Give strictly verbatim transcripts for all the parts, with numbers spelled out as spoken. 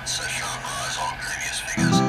That's a sharp pause on previous figures.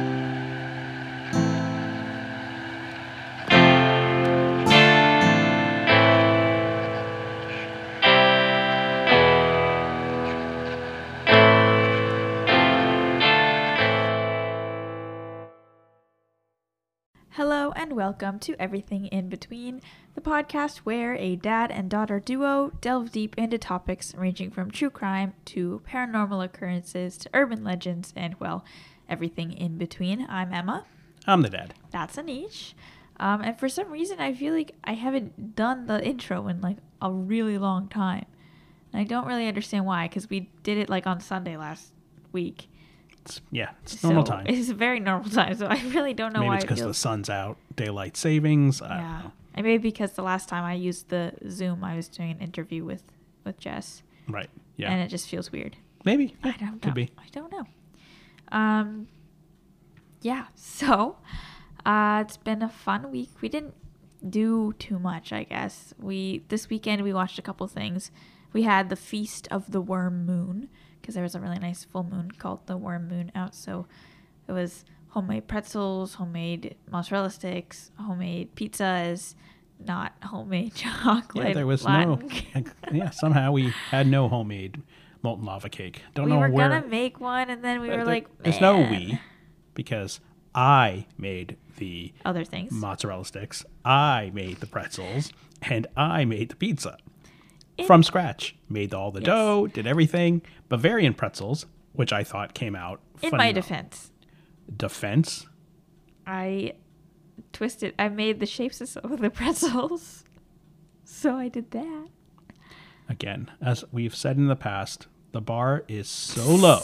Hello and welcome to Everything in Between, the podcast where a dad and daughter duo delve deep into topics ranging from true crime to paranormal occurrences to urban legends and, well, everything in between. I'm Emma. I'm the dad. That's Anish. Um, and for some reason, I feel like I haven't done the intro in like a really long time. And I don't really understand why, because we did it like on Sunday last week. It's, yeah, it's normal so time. It's a very normal time, so I really don't know Maybe why. it's because it the feels... sun's out, daylight savings. I yeah, don't know. and maybe because the last time I used the Zoom, I was doing an interview with with Jess. Right. Yeah. And it just feels weird. Maybe. Yeah, I don't know. could be. I don't know. Um. Yeah. So, uh, it's been a fun week. We didn't do too much, I guess. We this weekend we watched a couple things. We had the Feast of the Worm Moon, because there was a really nice full moon called the Worm Moon out. So it was homemade pretzels, homemade mozzarella sticks, homemade pizzas, not homemade chocolate. Yeah, there was Latin. no. Yeah, somehow we had no homemade molten lava cake. Don't we know were where. gonna make one, and then we uh, were there- like, there's no "Man." we, because I made the Other things. mozzarella sticks. I made the pretzels, and I made the pizza In- from scratch. Made all the Yes. dough, did everything. Bavarian pretzels, which I thought came out. In my phenomenal. defense, Defense. I twisted. I made the shapes of some of the pretzels, so I did that. Again, as we've said in the past, the bar is so low.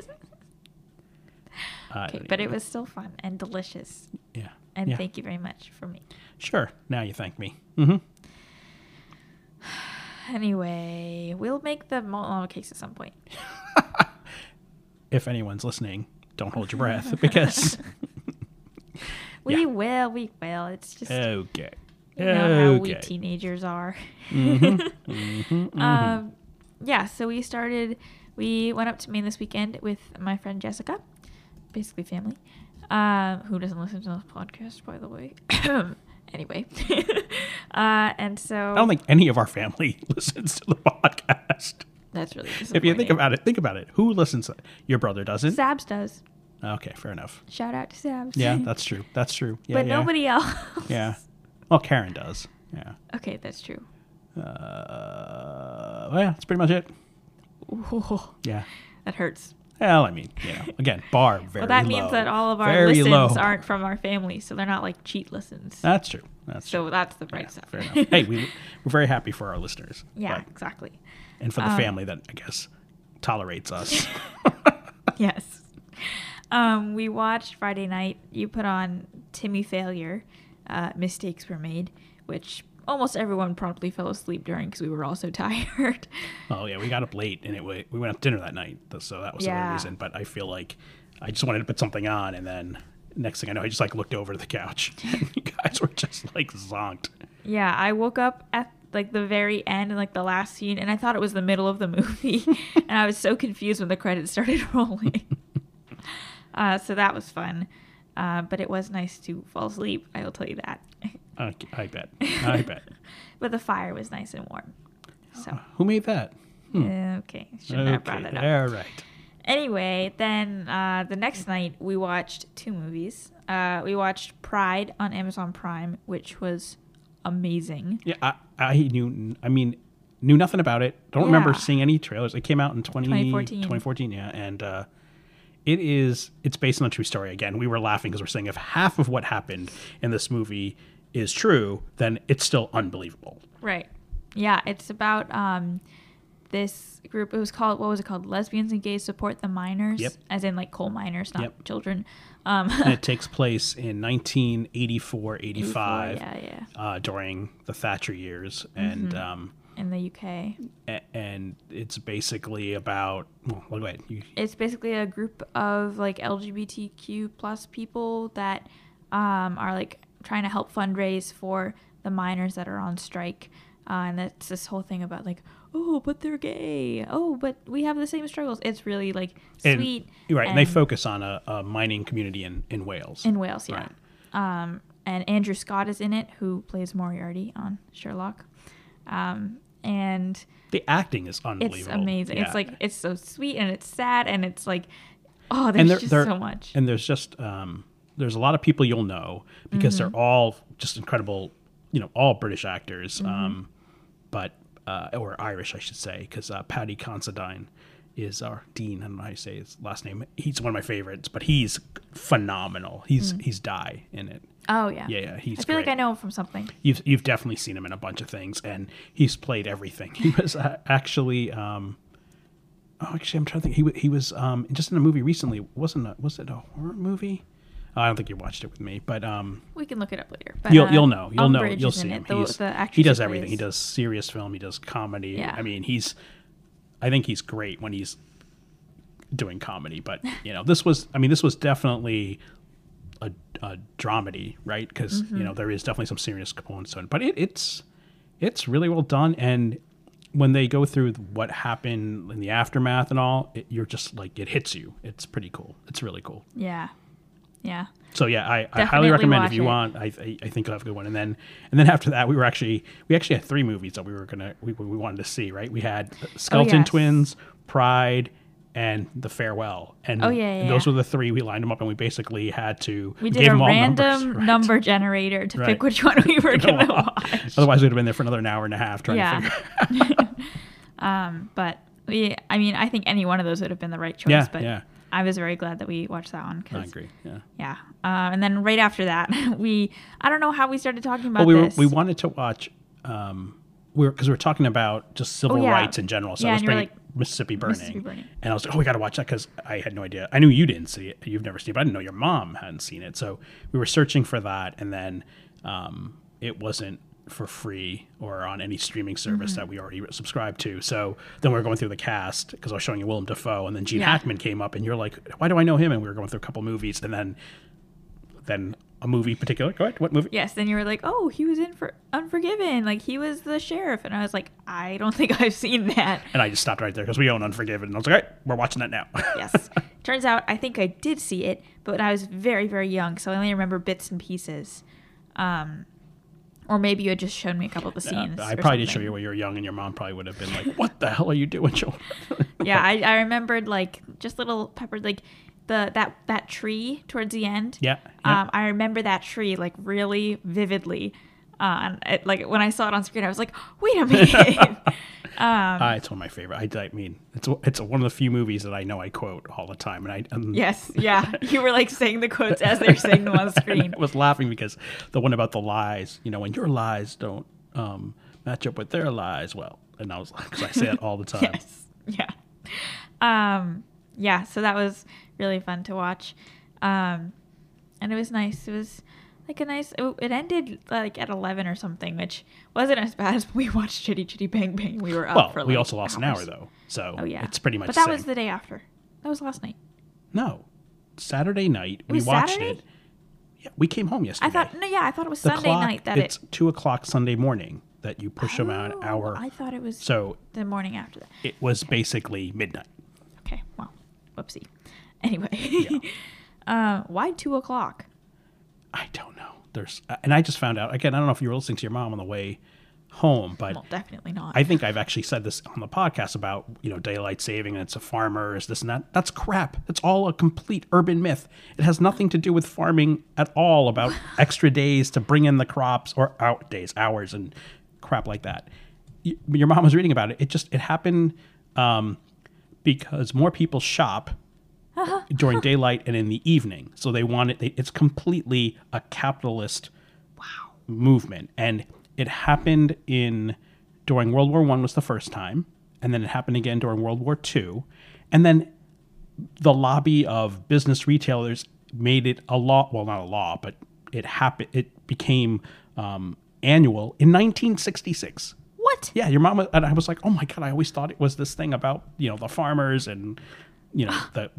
I Okay, don't but it even- was still fun and delicious. yeah. And yeah. thank you very much for me. Sure. Now you thank me. Mm-hmm. Anyway, we'll make the molten lava cakes at some point. If anyone's listening, don't hold your breath because. We Yeah. will, we will. It's just Okay. you know how we Okay. teenagers are. Mm-hmm. Mm-hmm. Mm-hmm. Um, yeah. So we started. We went up to Maine this weekend with my friend Jessica, basically family, um, who doesn't listen to this podcast, by the way. Anyway, uh, and so I don't think any of our family listens to the podcast. that's really If you disappointing. think about it, think about it. Who listens? Your brother doesn't? Sabs does. Okay, fair enough. Shout out to Sabs. Yeah, that's true. That's true. Yeah, but yeah. nobody else. Yeah. Well, Karen does. Yeah. Okay, that's true. Uh, well, yeah, that's pretty much it. Ooh, Yeah. that hurts. Well, I mean, you know, again, bar very Well, that low. means that all of our Very listens low. aren't from our family, so they're not like cheat listens. That's true. That's so true. that's the bright Yeah, side. fair enough. Hey, we, we're very happy for our listeners. Yeah, but- exactly. and for the Um, family that, I guess, tolerates us. Yes. Um, we watched Friday night. You put on Timmy Failure. Uh, Mistakes Were Made, which almost everyone probably fell asleep during because we were all so tired. Oh, yeah, we got up late, and it wa- we went out to dinner that night, so that was the Yeah. only reason. But I feel like I just wanted to put something on, and then next thing I know, I just, like, looked over to the couch, and you guys were just, like, zonked. Yeah, I woke up at like the very end and like the last scene, and I thought it was the middle of the movie, and I was so confused when the credits started rolling. uh, so that was fun, uh, but it was nice to fall asleep. I will tell you that. I, I bet. I bet. But the fire was nice and warm. So Who made that? Hmm. okay, shouldn't have brought Okay, it up. all right. Anyway, then uh, the next night we watched two movies. Uh, we watched Pride on Amazon Prime, which was amazing. Yeah, I, I knew. I mean, knew nothing about it. Don't remember Yeah. seeing any trailers. It came out in twenty, twenty fourteen. twenty fourteen, yeah, and uh, it is. It's based on a true story. Again, we were laughing because we're saying if half of what happened in this movie is true, then it's still unbelievable. Right. Yeah, it's about um, this group. It was called, what was it called? Lesbians and Gays Support the Miners. Yep. As in like coal miners, not Yep. children. Um, And it takes place in nineteen eighty-four, eighty-five, yeah, yeah. Uh, during the Thatcher years, and Mm-hmm. um, In the U K. a- and it's basically about. Well, go ahead. You, It's basically a group of like L G B T Q plus people that um, are like trying to help fundraise for the miners that are on strike. Uh, and it's this whole thing about like, oh, but they're gay. Oh, but we have the same struggles. It's really like And- sweet. You're right. And, they and- focus on a, a mining community in, in Wales. in Wales, yeah. Right. Um, and Andrew Scott is in it, who plays Moriarty on Sherlock. Um, and the acting is it's unbelievable. amazing. Yeah. It's like it's so sweet and it's sad and it's like, oh, there's and there, just there, so much. And there's just um, there's a lot of people you'll know because Mm-hmm. they're all just incredible. You know, all British actors, Mm-hmm. um, but uh, or Irish, I should say, because uh, Paddy Considine is our Dean. I don't know how you say his last name. He's one of my favorites, but he's phenomenal. He's he's Di in it. Oh yeah, Yeah, yeah, he's I feel great. like I know him from something. You've you've definitely seen him in a bunch of things, and he's played everything. He was uh, actually, um, oh, actually, I'm trying to think. He wa- he was um, just in a movie recently. Wasn't a, was it a horror movie? Oh, I don't think you watched it with me, but um, We can look it up later. But, you'll uh, you'll know. You'll know. Umbridge You'll is in see it. him. The, He's, the actress he does who everything. He plays- does serious film. He does comedy. Yeah. I mean, he's. I think he's great when he's doing comedy, but you know, this was. I mean, this was definitely a, a dramedy, right? Because Mm-hmm. you know there is definitely some serious components to it, but it, it's it's really well done. And when they go through what happened in the aftermath and all, it, you're just like it hits you. It's pretty cool. It's really cool. Yeah, yeah. So yeah, I, I Definitely highly recommend if watch you it. want. I, I I think you'll have a good one. And then and then after that, we were actually we actually had three movies that we were gonna we, we wanted to see. Right, we had Skeleton Oh, yes. Twins, Pride, and The Farewell. And, Oh, yeah, and yeah, those yeah. were the three. We lined them up, and we basically had to We gave did a them all random numbers, right. number generator to Right. pick which one we were gonna watch. Otherwise, we'd have been there for another hour and a half trying to Yeah. figure. Um, but we, I mean, I think any one of those would have been the right choice. Yeah, but yeah. I was very glad that we watched that one. I 'Cause, agree. Yeah. Yeah. Uh, and then right after that, we, I don't know how we started talking about Well, we were, this. we wanted to watch. Um, we were because we were talking about just civil Oh, yeah. rights in general. So Yeah, I was and you were bringing like, Mississippi Burning, Mississippi Burning. and I was like, "Oh, we got to watch that," because I had no idea. I knew you didn't see it. You've never seen it, but I didn't know your mom hadn't seen it. So we were searching for that, and then um, it wasn't for free or on any streaming service Mm-hmm. that we already subscribed to. So then we were going through the cast because I was showing you Willem Dafoe, and then Gene Yeah. Hackman came up, and you're like, "Why do I know him?" And we were going through a couple movies, and then then a movie particular. Go ahead. What movie? Yes. Then you were like, oh, he was in for Unforgiven. Like he was the sheriff. And I was like, I don't think I've seen that. And I just stopped right there because we own Unforgiven. And I was like, all right, we're watching that now. Yes. Turns out I think I did see it, but I was very, very young. So I only remember bits and pieces. Um, or maybe you had just shown me a couple of the scenes. I or probably did show something. you when you were young, and your mom probably would have been like, what the hell are you doing, children? Yeah, I, I remembered like just little peppered like the that that tree towards the end. Yeah, yeah. Um, I remember that tree like really vividly. Uh, and it, like when I saw it on screen, I was like, wait a minute. um, Uh, it's one of my favorite. I, I mean, it's it's one of the few movies that I know I quote all the time, and I um, yes, yeah, you were like saying the quotes as they're saying them on screen. I was laughing because the one about the lies, you know, when your lies don't um, match up with their lies, well, and I was like, because I say it all the time. Yes, yeah, um, yeah. So that was really fun to watch, um, and it was nice. It was like a nice. It, it ended like at eleven or something, which wasn't as bad as when we watched Chitty Chitty Bang Bang. We were up Well, for like we also lost an hour hours. though, so Oh yeah, it's pretty much But the that same. was the day after. That was last night. No, Saturday night we was watched Saturday? it. Yeah, we came home yesterday. I thought no, yeah, I thought it was The Sunday clock, night that it's it. two o'clock Sunday morning that you push them out an Oh, hour. I thought it was So the morning after that. it was basically midnight. Okay, well, whoopsie. Anyway, uh, why two o'clock? I don't know. There's and I just found out again. I don't know if you were listening to your mom on the way home, but Well, definitely not. I think I've actually said this on the podcast about, you know, daylight saving and it's a farmers, this and that. That's crap. It's all a complete urban myth. It has nothing to do with farming at all about extra days to bring in the crops or out days, hours and crap like that. Y- Your mom was reading about it. It just, it happened um, because more people shop during daylight and in the evening. So they want it, they, it's completely a capitalist movement. And it happened in during World War One was the first time, and then it happened again during World War Two, and then the lobby of business retailers made it a law. Well, not a law, but it happened. It became um, annual in nineteen sixty-six. what? Yeah, your mom was- and I was like, oh my god, I always thought it was this thing about, you know, the farmers and, you know, the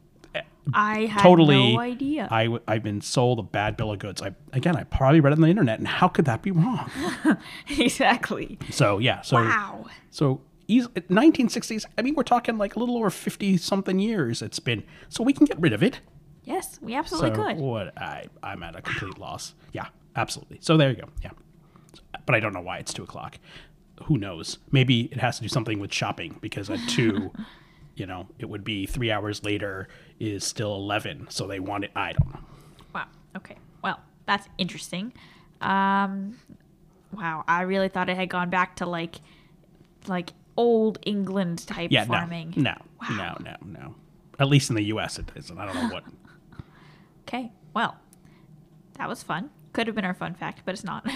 I had totally no idea. I w- I've been sold a bad bill of goods. I again, I probably read it on the internet, and how could that be wrong? Exactly. So yeah, so Wow. so eas- nineteen sixties. I mean, we're talking like a little over fifty something years it's been. So we can get rid of it. Yes, we absolutely So could. what? I I'm at a complete loss. Yeah, absolutely. So there you go. Yeah, but I don't know why it's two o'clock. Who knows? Maybe it has to do something with shopping because at two, you know, it would be three hours later is still eleven. So they want it. I don't know. Wow. Okay. Well, that's interesting. Um, wow. I really thought it had gone back to like, like old England type Yeah, farming. no, no, Wow. no, no, no. At least in the U S it isn't. I don't know what. Okay. Well, that was fun. Could have been our fun fact, but it's not.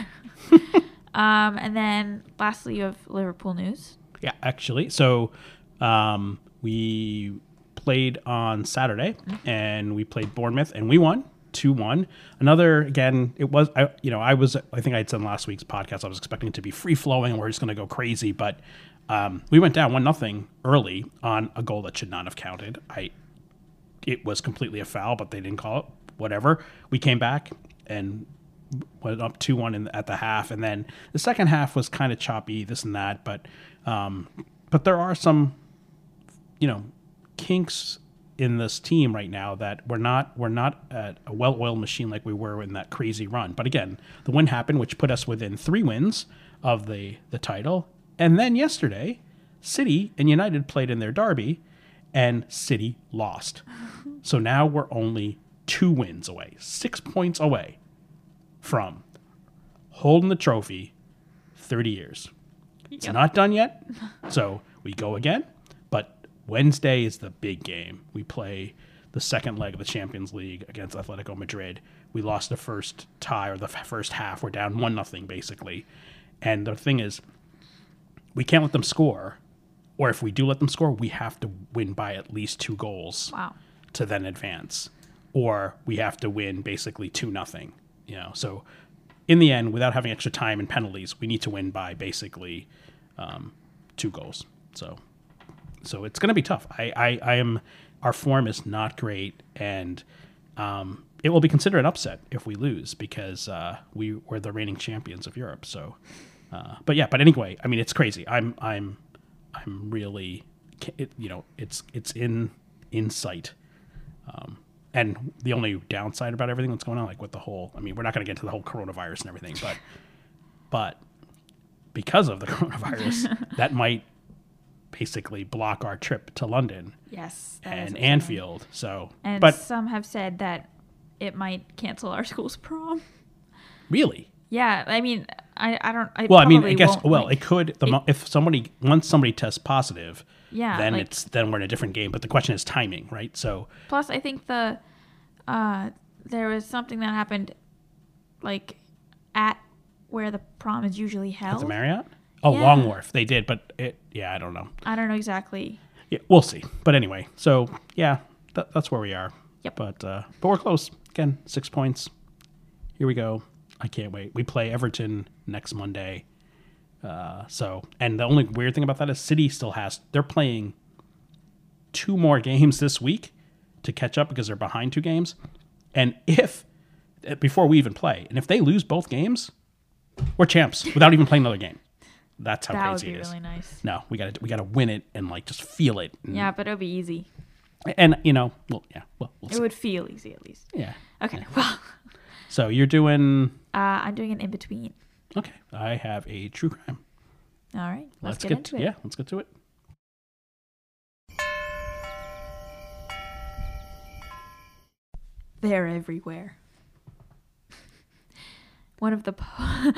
um, and then lastly, you have Liverpool news. Yeah, actually. So um, we played on Saturday, and we played Bournemouth, and we won two one. Another, again, it was, I, you know, I was, I think I had said in last week's podcast, I was expecting it to be free-flowing, and we're just going to go crazy, but um, we went down one nothing early on a goal that should not have counted. I, it was completely a foul, but they didn't call it. Whatever. We came back and went up two one in at the half, and then the second half was kind of choppy, this and that, but um, but there are some, you know, kinks in this team right now that we're not we're not at a well-oiled machine like we were in that crazy run. But again, the win happened, which put us within three wins of the the title, and then yesterday, City and United played in their derby, and City lost. So now we're only two wins away, six points away from holding the trophy thirty years. It's Yep. not done yet. So we go again. But Wednesday is the big game. We play the second leg of the Champions League against Atletico Madrid. We lost the first tie or the f- first half. We're down one nothing basically. And the thing is, we can't let them score. Or if we do let them score, we have to win by at least two goals Wow. to then advance, or we have to win basically two nothing. You know, so in the end, without having extra time and penalties, we need to win by basically um, two goals. So, so it's going to be tough. I, I, I am. Our form is not great, and um, it will be considered an upset if we lose because uh, we were the reigning champions of Europe. So, uh, but yeah, but anyway, I mean, it's crazy. I'm, I'm, I'm really, it, you know, it's it's in in sight. Um, and the only downside about everything that's going on, like with the whole, I mean, we're not going to get into the whole coronavirus and everything, but, but because of the coronavirus, that might basically block our trip to London Yes. that is and upsetting. Anfield. So, And but some have said that it might cancel our school's prom. really, Yeah, I mean, I, I don't. I well, I mean, I probably guess, won't, well, like- it could, the, mo- if somebody, once somebody tests positive, Yeah, then like- it's, then we're in a different game. But the question is timing, right? So, Plus, I think the uh, there was something that happened, like at where the prom is usually at held. the Marriott? Oh, Yeah. Long Wharf. They did, but it, yeah, I don't know. I don't know exactly. Yeah, we'll see. But anyway, so yeah, that, that's where we are. Yep. But uh, but we're close. Again, six points. Here we go. I can't wait. We play Everton next Monday. Uh, so, and the only weird thing about that is City still has. They're playing two more games this week to catch up because they're behind two games. And if before we even play, and if they lose both games, we're champs without even playing another game. That's how That would crazy be it is. really nice. No, we got to we got to win it and like just feel it. And, Yeah, but it'll be easy. and you know, well, yeah, well, we'll It see. would feel easy at least. Yeah. Okay, well, So you're doing uh, I'm doing an in between. okay. I have a true crime. All right, let's, Let's, get, get, into it. yeah. Let's get to it. They're everywhere. One of the po-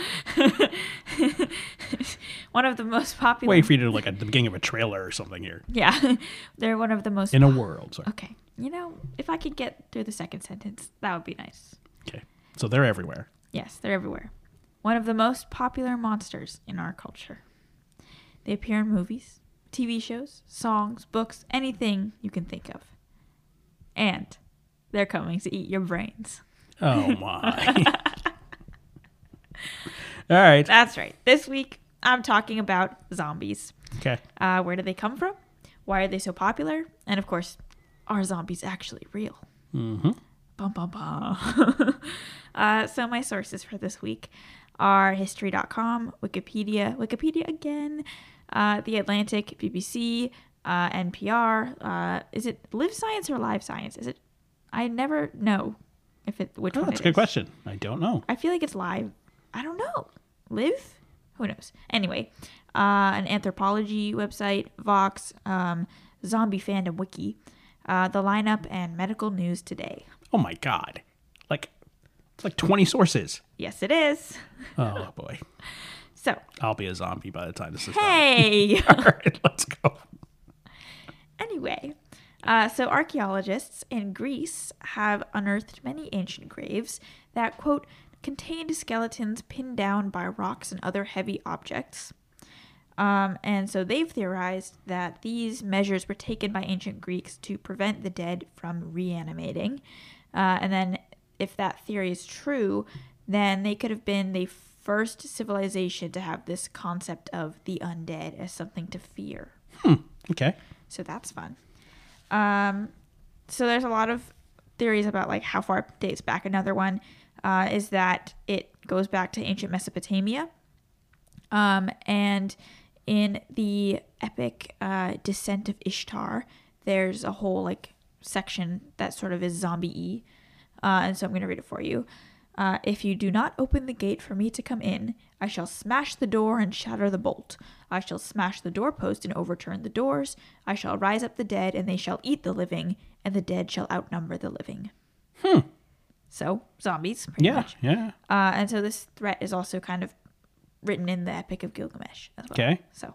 one of the most popular. Wait for you to like at the beginning of a trailer or something here. Yeah, they're one of the most. In a world. Sorry. Okay, you know, if I could get through the second sentence, that would be nice. Okay. So they're everywhere. Yes, they're everywhere. One of the most popular monsters in our culture. They appear in movies, T V shows, songs, books, anything you can think of. And they're coming to eat your brains. Oh my. All right. That's right. This week, I'm talking about zombies. Okay. Uh, where do they come from? Why are they so popular? And of course, are zombies actually real? Mm-hmm. Bum, bum, bum. uh, so my sources for this week are history dot com, Wikipedia, Wikipedia again, uh, The Atlantic, B B C, uh, N P R. Uh, is it Live Science or Live Science? Is it? I never know if it which Oh, one. that's a it good is. question. I don't know. I feel like it's Live. I don't know. Live? Who knows? Anyway, uh, an anthropology website, Vox, um, Zombie Fandom Wiki, uh, The Lineup, and Medical News Today. Oh my God. Like, it's like twenty sources. Yes, it is. Oh boy. So, I'll be a zombie by the time this is hey! done. All right, let's go. Anyway, uh, so archaeologists in Greece have unearthed many ancient graves that, quote, contained skeletons pinned down by rocks and other heavy objects. Um, and so they've theorized that these measures were taken by ancient Greeks to prevent the dead from reanimating. Uh, and then if that theory is true, then they could have been the first civilization to have this concept of the undead as something to fear. Hmm. Okay. So that's fun. Um, so there's a lot of theories about like how far it dates back. Another one uh, is that it goes back to ancient Mesopotamia. Um, and in the epic uh, Descent of Ishtar, there's a whole like section that sort of is zombie-y. Uh, and so I'm going to read it for you. Uh, if you do not open the gate for me to come in, I shall smash the door and shatter the bolt. I shall smash the doorpost and overturn the doors. I shall rise up the dead, and they shall eat the living, and the dead shall outnumber the living. Hmm. So, zombies, pretty Yeah. much. Yeah. Uh, and so this threat is also kind of written in the Epic of Gilgamesh as well. Okay. So,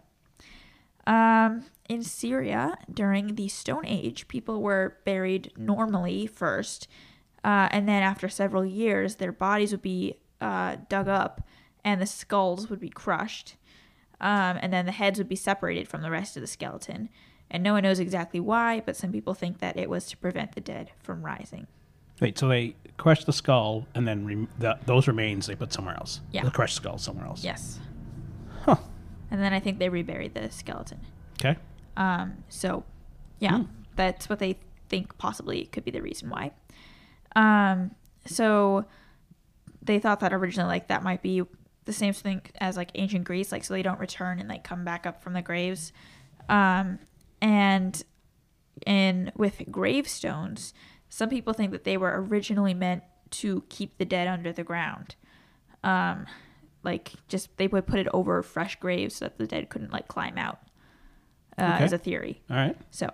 um, in Syria, during the Stone Age, people were buried normally first, uh, and then after several years, their bodies would be uh, dug up, and the skulls would be crushed, um, and then the heads would be separated from the rest of the skeleton. And no one knows exactly why, but some people think that it was to prevent the dead from rising. Wait, so they crush the skull, and then rem- the, those remains they put somewhere else. Yeah. The crushed skull somewhere else. Yes. Huh. And then I think they reburied the skeleton. Okay. Um, so, yeah, Hmm. that's what they think possibly could be the reason why. Um, so they thought that originally, like, that might be the same thing as, like, ancient Greece, like, so they don't return and, like, come back up from the graves. Um, and in with gravestones, some people think that they were originally meant to keep the dead under the ground. Um, like, just, they would put it over fresh graves so that the dead couldn't, like, climb out, uh, Okay. as a theory. All right. So,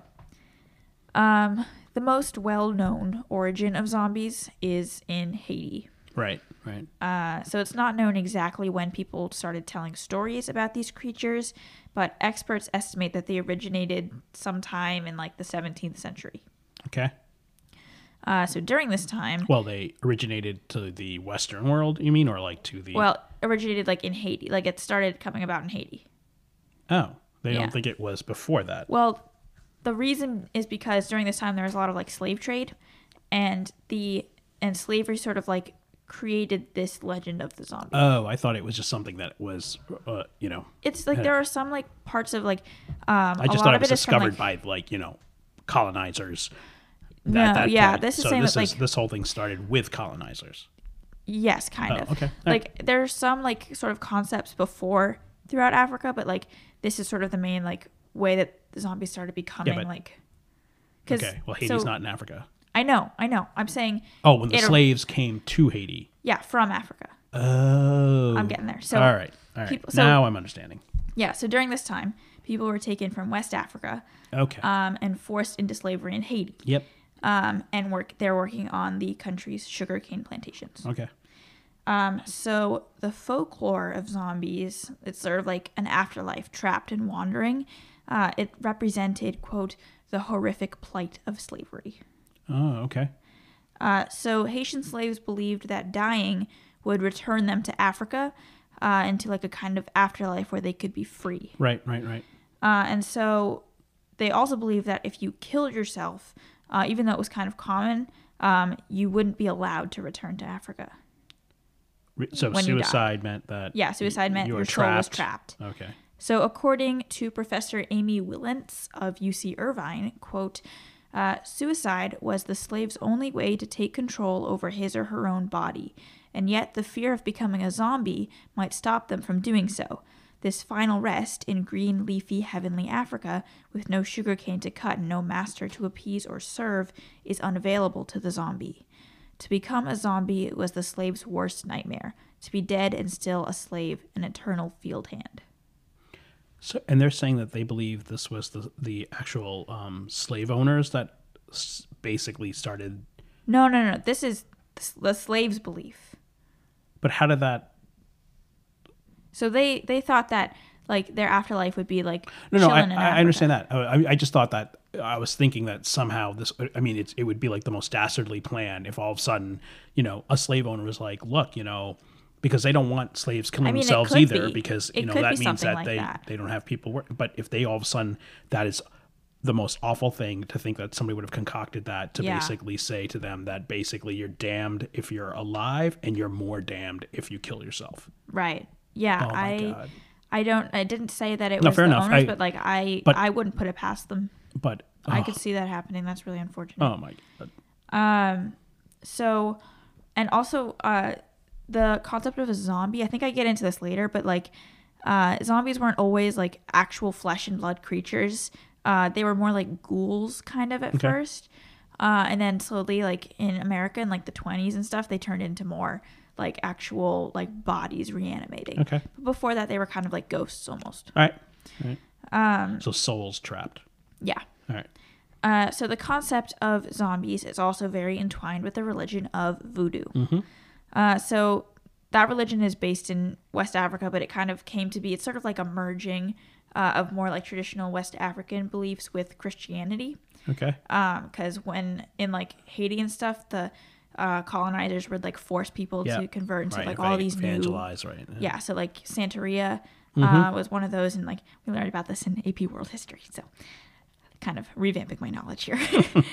um, the most well-known origin of zombies is in Haiti. Right. Right. Uh, so it's not known exactly when people started telling stories about these creatures, but experts estimate that they originated sometime in like the seventeenth century. Okay. Uh, so during this time, Well, they originated to the Western world, you mean, or like to the? well, originated like in Haiti, like it started coming about in Haiti. Oh, they Yeah. don't think it was before that. Well, the reason is because during this time there was a lot of like slave trade, and the and slavery sort of like created this legend of the zombie. Oh, I thought it was just something that was, uh, you know, It's like there are some like parts of like um I just a lot thought it of was it is from, discovered like, by like you know, colonizers. No, at that yeah, point. this is so saying this that, is like- this whole thing started with colonizers. yes, kind Oh, of. okay. Like there's some like sort of concepts before throughout Africa, but like this is sort of the main like way that the zombies started becoming but- like. Cause, Okay, well, Haiti's so- not in Africa. I know, I know. I'm saying. Oh, when the it- slaves came to Haiti. Yeah, from Africa. Oh, I'm getting there. So all right, all right. people- so- now I'm understanding. Yeah, so during this time, people were taken from West Africa, Okay. um, and forced into slavery in Haiti. yep. Um, and work they're working on the country's sugarcane plantations. Okay. Um, so the folklore of zombies, it's sort of like an afterlife, trapped and wandering. Uh, it represented, quote, the horrific plight of slavery. Oh, okay. Uh, so Haitian slaves believed that dying would return them to Africa, uh, into like a kind of afterlife where they could be free. Right, right, right. Uh, and so they also believed that if you killed yourself, uh, even though it was kind of common, um, you wouldn't be allowed to return to Africa. Re- So When you die. suicide meant that. Yeah, suicide meant you were your soul was trapped. Okay. So according to Professor Amy Willents of U C Irvine, quote, uh, suicide was the slave's only way to take control over his or her own body, and yet the fear of becoming a zombie might stop them from doing so. This final rest in green, leafy, heavenly Africa, with no sugarcane to cut and no master to appease or serve, is unavailable to the zombie. To become a zombie was the slave's worst nightmare. To be dead and still a slave, an eternal field hand. So, and they're saying that they believe this was the the actual um, slave owners that s- basically started. No, no, no. This is the slave's belief. But how did that? So they, they thought that like their afterlife would be like No, no, I, chilling in I Africa. understand that. I, I just thought that I was thinking that somehow this. I mean, it's it would be like the most dastardly plan if all of a sudden, you know, a slave owner was like, look, you know, because they don't want slaves killing I mean, it themselves could either, be. because It you know could that be means something that like they that. they don't have people work. But if they all of a sudden, that is the most awful thing to think that somebody would have concocted that to Yeah. basically say to them that basically you're damned if you're alive and you're more damned if you kill yourself. Right. Yeah. Oh my I God. I don't I didn't say that it No, was fair the enough. owners, I- but like I but- I wouldn't put it past them. But I oh, could see that happening. That's really unfortunate. oh my God. Um, so, and also, uh, the concept of a zombie, I think I get into this later, but like, uh, zombies weren't always like actual flesh and blood creatures. Uh, they were more like ghouls kind of at Okay. first. Uh, and then slowly, like in America in like the twenties and stuff, they turned into more like actual like bodies reanimating. Okay. But before that, they were kind of like ghosts almost. All right. All right. Um. So souls trapped. Yeah. All right. Uh, so the concept of zombies is also very entwined with the religion of voodoo. Uh, so that religion is based in West Africa, but it kind of came to be, it's sort of like a merging uh, of more like traditional West African beliefs with Christianity. Okay. Because when in like Haiti and stuff, the uh, colonizers would like force people Yeah. to convert into Right. like eva- all these new evangelize, right? yeah, so like Santeria uh, Mm-hmm. was one of those, and like we learned about this in A P World History, so kind of revamping my knowledge here.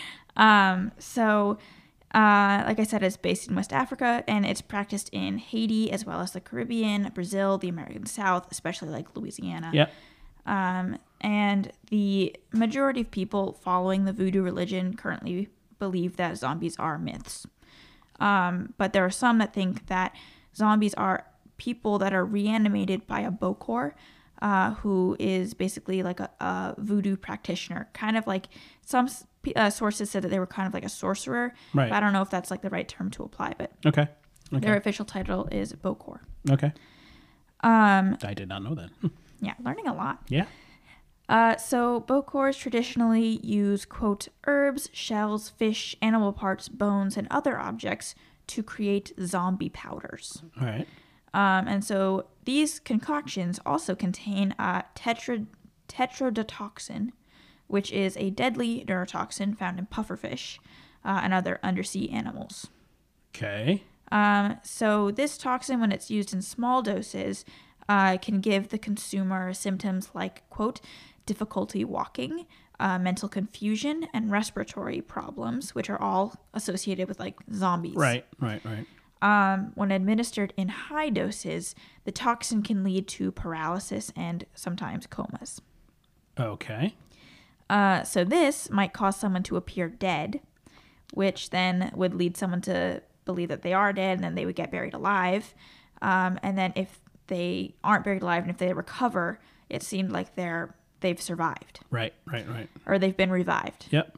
um, so, uh, like I said, it's based in West Africa, and it's practiced in Haiti as well as the Caribbean, Brazil, the American South, especially like Louisiana. Yeah. Um, and the majority of people following the voodoo religion currently believe that zombies are myths. Um, but there are some that think that zombies are people that are reanimated by a Bokor, uh, who is basically like a, a voodoo practitioner. Kind of like some uh, sources said that they were kind of like a sorcerer. Right. But I don't know if that's like the right term to apply, but Okay. Okay. their official title is Bokor. Okay. Um, I did not know that. yeah, learning a lot. Yeah. Uh, so Bokors traditionally use, quote, herbs, shells, fish, animal parts, bones, and other objects to create zombie powders. All right. Um, and so these concoctions also contain uh, tetra- tetrodotoxin, which is a deadly neurotoxin found in pufferfish uh, and other undersea animals. Okay. Um, so this toxin, when it's used in small doses, uh, can give the consumer symptoms like, quote, difficulty walking, uh, mental confusion, and respiratory problems, which are all associated with like zombies. Right. Right. Right. Um, when administered in high doses, the toxin can lead to paralysis and sometimes comas. Okay. Uh, so this might cause someone to appear dead, which then would lead someone to believe that they are dead, and then they would get buried alive. Um, and then if they aren't buried alive and if they recover, it seemed like they're they've survived Right. Right. Right. or they've been revived. Yep.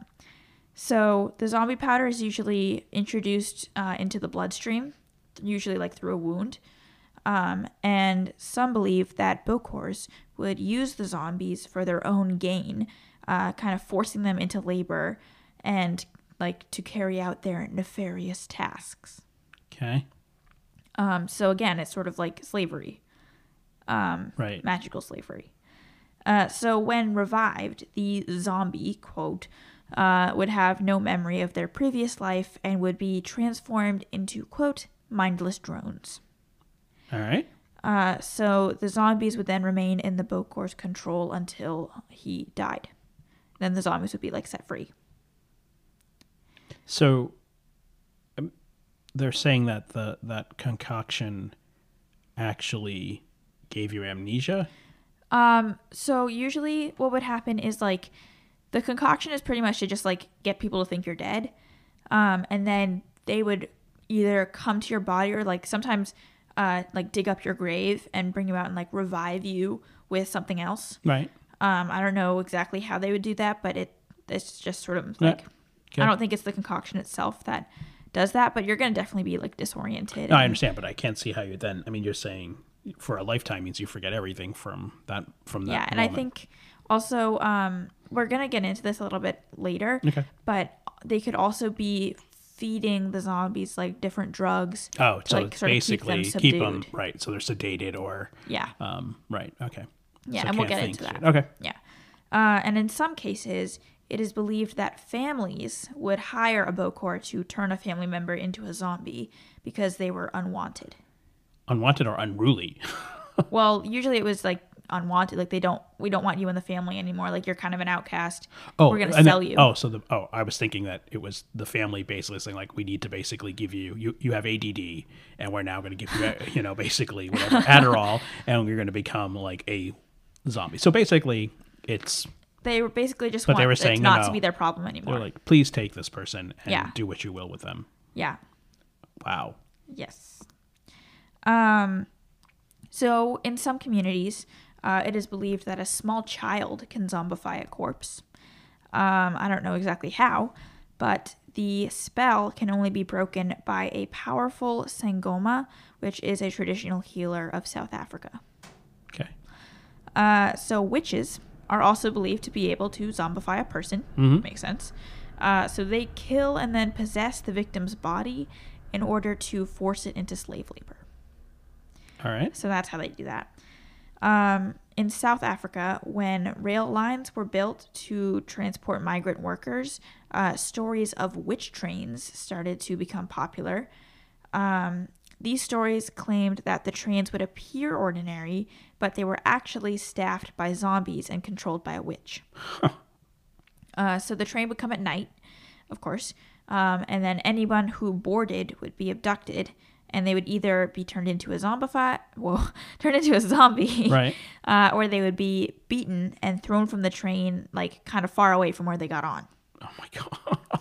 So the zombie powder is usually introduced uh, into the bloodstream, usually like through a wound. Um, and some believe that Bokors would use the zombies for their own gain, uh, kind of forcing them into labor and like to carry out their nefarious tasks. Okay. Um, so again, it's sort of like slavery, Right. magical slavery. Uh, so when revived, the zombie, quote, uh, would have no memory of their previous life and would be transformed into, quote, mindless drones. All right. Uh, so the zombies would then remain in the Bokor's control until he died. Then the zombies would be like set free. So um, they're saying that the that concoction actually gave you amnesia. Um, so usually what would happen is like the concoction is pretty much to just like get people to think you're dead. Um, and then they would either come to your body or like sometimes uh, like dig up your grave and bring you out and like revive you with something else. Right. Um, I don't know exactly how they would do that, but it it's just sort of Yeah. like Okay. I don't think it's the concoction itself that does that, but you're gonna definitely be like disoriented. No, I and- understand, but I can't see how you then. I mean, you're saying for a lifetime means you forget everything from that. From that. Yeah, and moment. I think also um, we're gonna get into this a little bit later. Okay. But they could also be feeding the zombies like different drugs. Oh, to, so like, it's sort of basically keep them keep them subdued. right. So they're sedated or Yeah. um right. Okay. Yeah, So and we'll can't get think into shit. that. Okay. Yeah. Uh, and in some cases, it is believed that families would hire a Bokor to turn a family member into a zombie because they were unwanted. Unwanted or unruly. Well, usually it was like unwanted, like they don't, we don't want you in the family anymore. Like you're kind of an outcast. Oh, we're gonna and sell then- you. Oh, so the oh, I was thinking that it was the family basically saying like, we need to basically give you you you have A D D, and we're now going to give you you know basically whatever Adderall, and you're going to become like a zombie. So basically, it's They were basically just But want they were it saying, not no, to be their problem anymore. they're like, please take this person and Yeah. do what you will with them. yeah. Wow. Yes. Um, so in some communities, uh, it is believed that a small child can zombify a corpse. Um, I don't know exactly how, but the spell can only be broken by a powerful sangoma, which is a traditional healer of South Africa. Okay. Uh, so witches are also believed to be able to zombify a person. Mhm. Makes sense. Uh, so they kill and then possess the victim's body in order to force it into slave labor. All right. So that's how they do that. Um, in South Africa, when rail lines were built to transport migrant workers, uh, stories of witch trains started to become popular. Um, these stories claimed that the trains would appear ordinary, but they were actually staffed by zombies and controlled by a witch. Uh, so the train would come at night, of course, um, and then anyone who boarded would be abducted, and they would either be turned into a zombify, well, turned into a zombie, Right. uh, or they would be beaten and thrown from the train, like kind of far away from where they got on. Oh my god.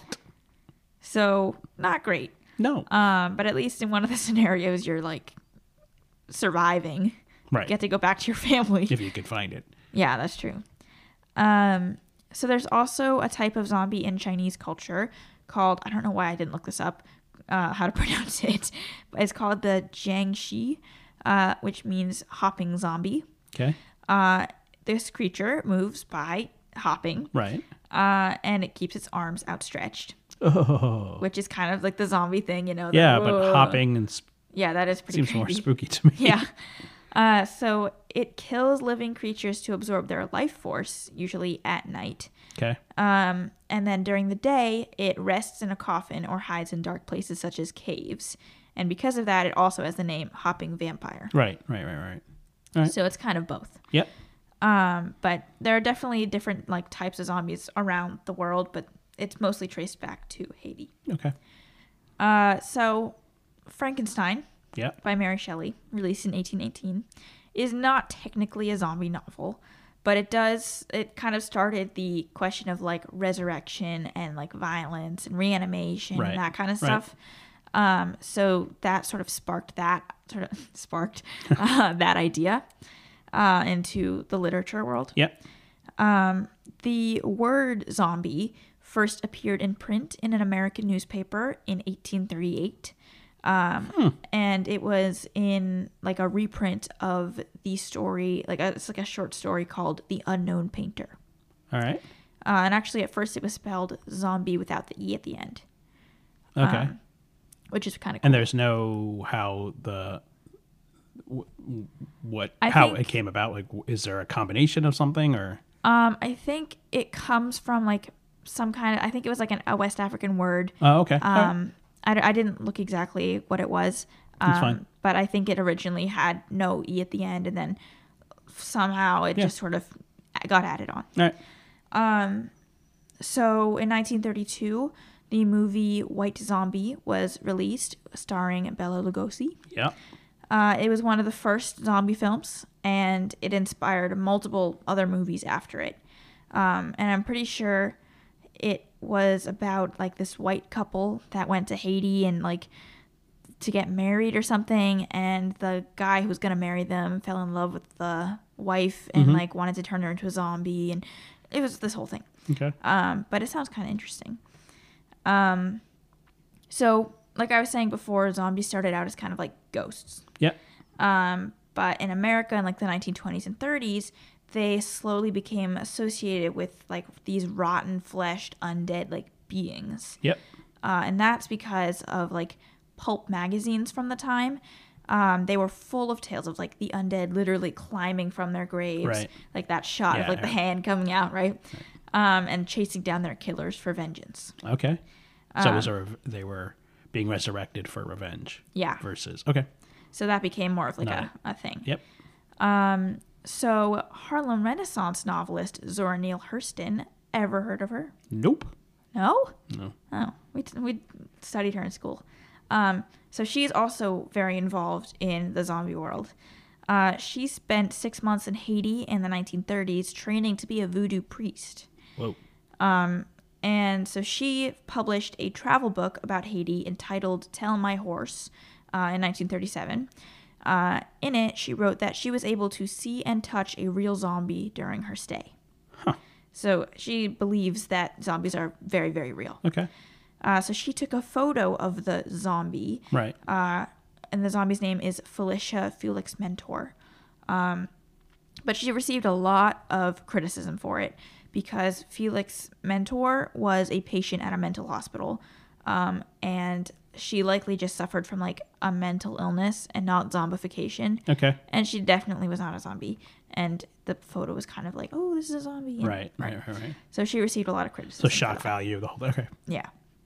So not great. No. Um, but at least in one of the scenarios, you're like surviving. Right. Get to go back to your family. If you could find it. Yeah, that's true. Um, so there's also a type of zombie in Chinese culture called, I don't know why I didn't look this up, uh, how to pronounce it, but it's called the Jiangxi, uh, which means hopping zombie. Okay. Uh, this creature moves by hopping, Right. uh, and it keeps its arms outstretched, Oh. which is kind of like the zombie thing, you know. the, Yeah, but "Whoa." hopping and sp- Yeah, that is pretty seems more creepy. spooky to me. Yeah. Uh, so it kills living creatures to absorb their life force, usually at night. Okay. Um, and then during the day, it rests in a coffin or hides in dark places such as caves. And because of that, it also has the name hopping vampire. Right. Right. Right. Right. All right. So it's kind of both. Yep. Um, but there are definitely different like types of zombies around the world, but it's mostly traced back to Haiti. Okay. Uh, so Frankenstein Yep. by Mary Shelley, released in eighteen eighteen, is not technically a zombie novel, but it does, it kind of started the question of like resurrection and like violence and reanimation Right. and that kind of Right. stuff. Um, so that sort of sparked that, sort of sparked uh, that idea uh, into the literature world. Yep. Um, the word zombie first appeared in print in an American newspaper in eighteen thirty-eight. Um, Hmm. and it was in like a reprint of the story, like a, it's like a short story called The Unknown Painter. All right. Uh, and actually at first it was spelled zombie without the E at the end, Okay. Um, which is kind of cool. And there's no how the w- what I how think- it came about. Like, w- is there a combination of something or? Um, I think it comes from like some kind of, I think it was like an, a West African word. Oh, okay. All right. Um, I, I didn't look exactly what it was. Um, That's fine. But I think it originally had no E at the end, and then somehow it Yeah. just sort of got added on. All right. Um, so in nineteen thirty-two, the movie White Zombie was released, starring Bela Lugosi. Yeah. Uh, it was one of the first zombie films, and it inspired multiple other movies after it. Um, and I'm pretty sure it was about like this white couple that went to Haiti and like to get married or something, and the guy who was gonna marry them fell in love with the wife and Mm-hmm. like wanted to turn her into a zombie, and it was this whole thing. Okay. Um, but it sounds kind of interesting. Um, so like I was saying before, zombies started out as kind of like ghosts. Yeah. Um, but in America in like the nineteen twenties and thirties, they slowly became associated with like these rotten fleshed undead like beings. Yep. Uh, and that's because of like pulp magazines from the time. Um, they were full of tales of like the undead literally climbing from their graves, Right. like that shot Yeah, of like the yeah. hand coming out, right? Um, and chasing down their killers for vengeance. Okay. So Uh, it was a, they were being resurrected for revenge. Yeah. Versus. Okay. So that became more of like Not a, a thing. Yep. Um, so Harlem Renaissance novelist Zora Neale Hurston, ever heard of her? Nope. No? No. Oh, we, we studied her in school. Um, so she's also very involved in the zombie world. Uh, she spent six months in Haiti in the nineteen thirties training to be a voodoo priest. Whoa. Um, and so she published a travel book about Haiti entitled Tell My Horse uh, in nineteen thirty-seven. Uh, in it, she wrote that she was able to see and touch a real zombie during her stay. Huh. So she believes that zombies are very, very real. Okay. Uh, so she took a photo of the zombie, Right. uh, and the zombie's name is Felicia Felix Mentor. Um, but she received a lot of criticism for it because Felix Mentor was a patient at a mental hospital, um, and she likely just suffered from like a mental illness and not zombification. Okay. And she definitely was not a zombie. And the photo was kind of like, oh, this is a zombie. And- Right. Right. Right. Right. So she received a lot of criticism. So for shock that. value. The whole. Okay. Yeah.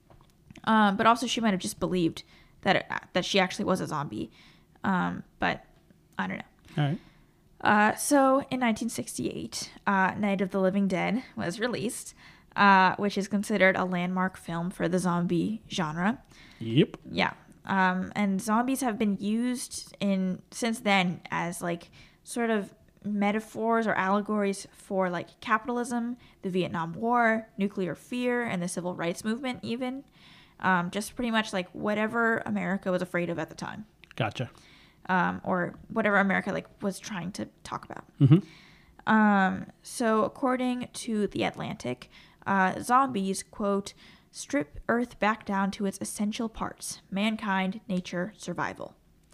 Um, but also she might have just believed that it, that she actually was a zombie. Um, but I don't know. All right. Uh, so in nineteen sixty-eight, uh, Night of the Living Dead was released, uh, which is considered a landmark film for the zombie genre. Yep. Yeah. Um, and zombies have been used in since then as like sort of metaphors or allegories for like capitalism, the Vietnam War, nuclear fear, and the civil rights movement even. Um, just pretty much like whatever America was afraid of at the time, Gotcha. um, or whatever America like was trying to talk about. Mm-hmm. Um, so according to The Atlantic, uh, zombies, quote, strip Earth back down to its essential parts: mankind, nature, survival.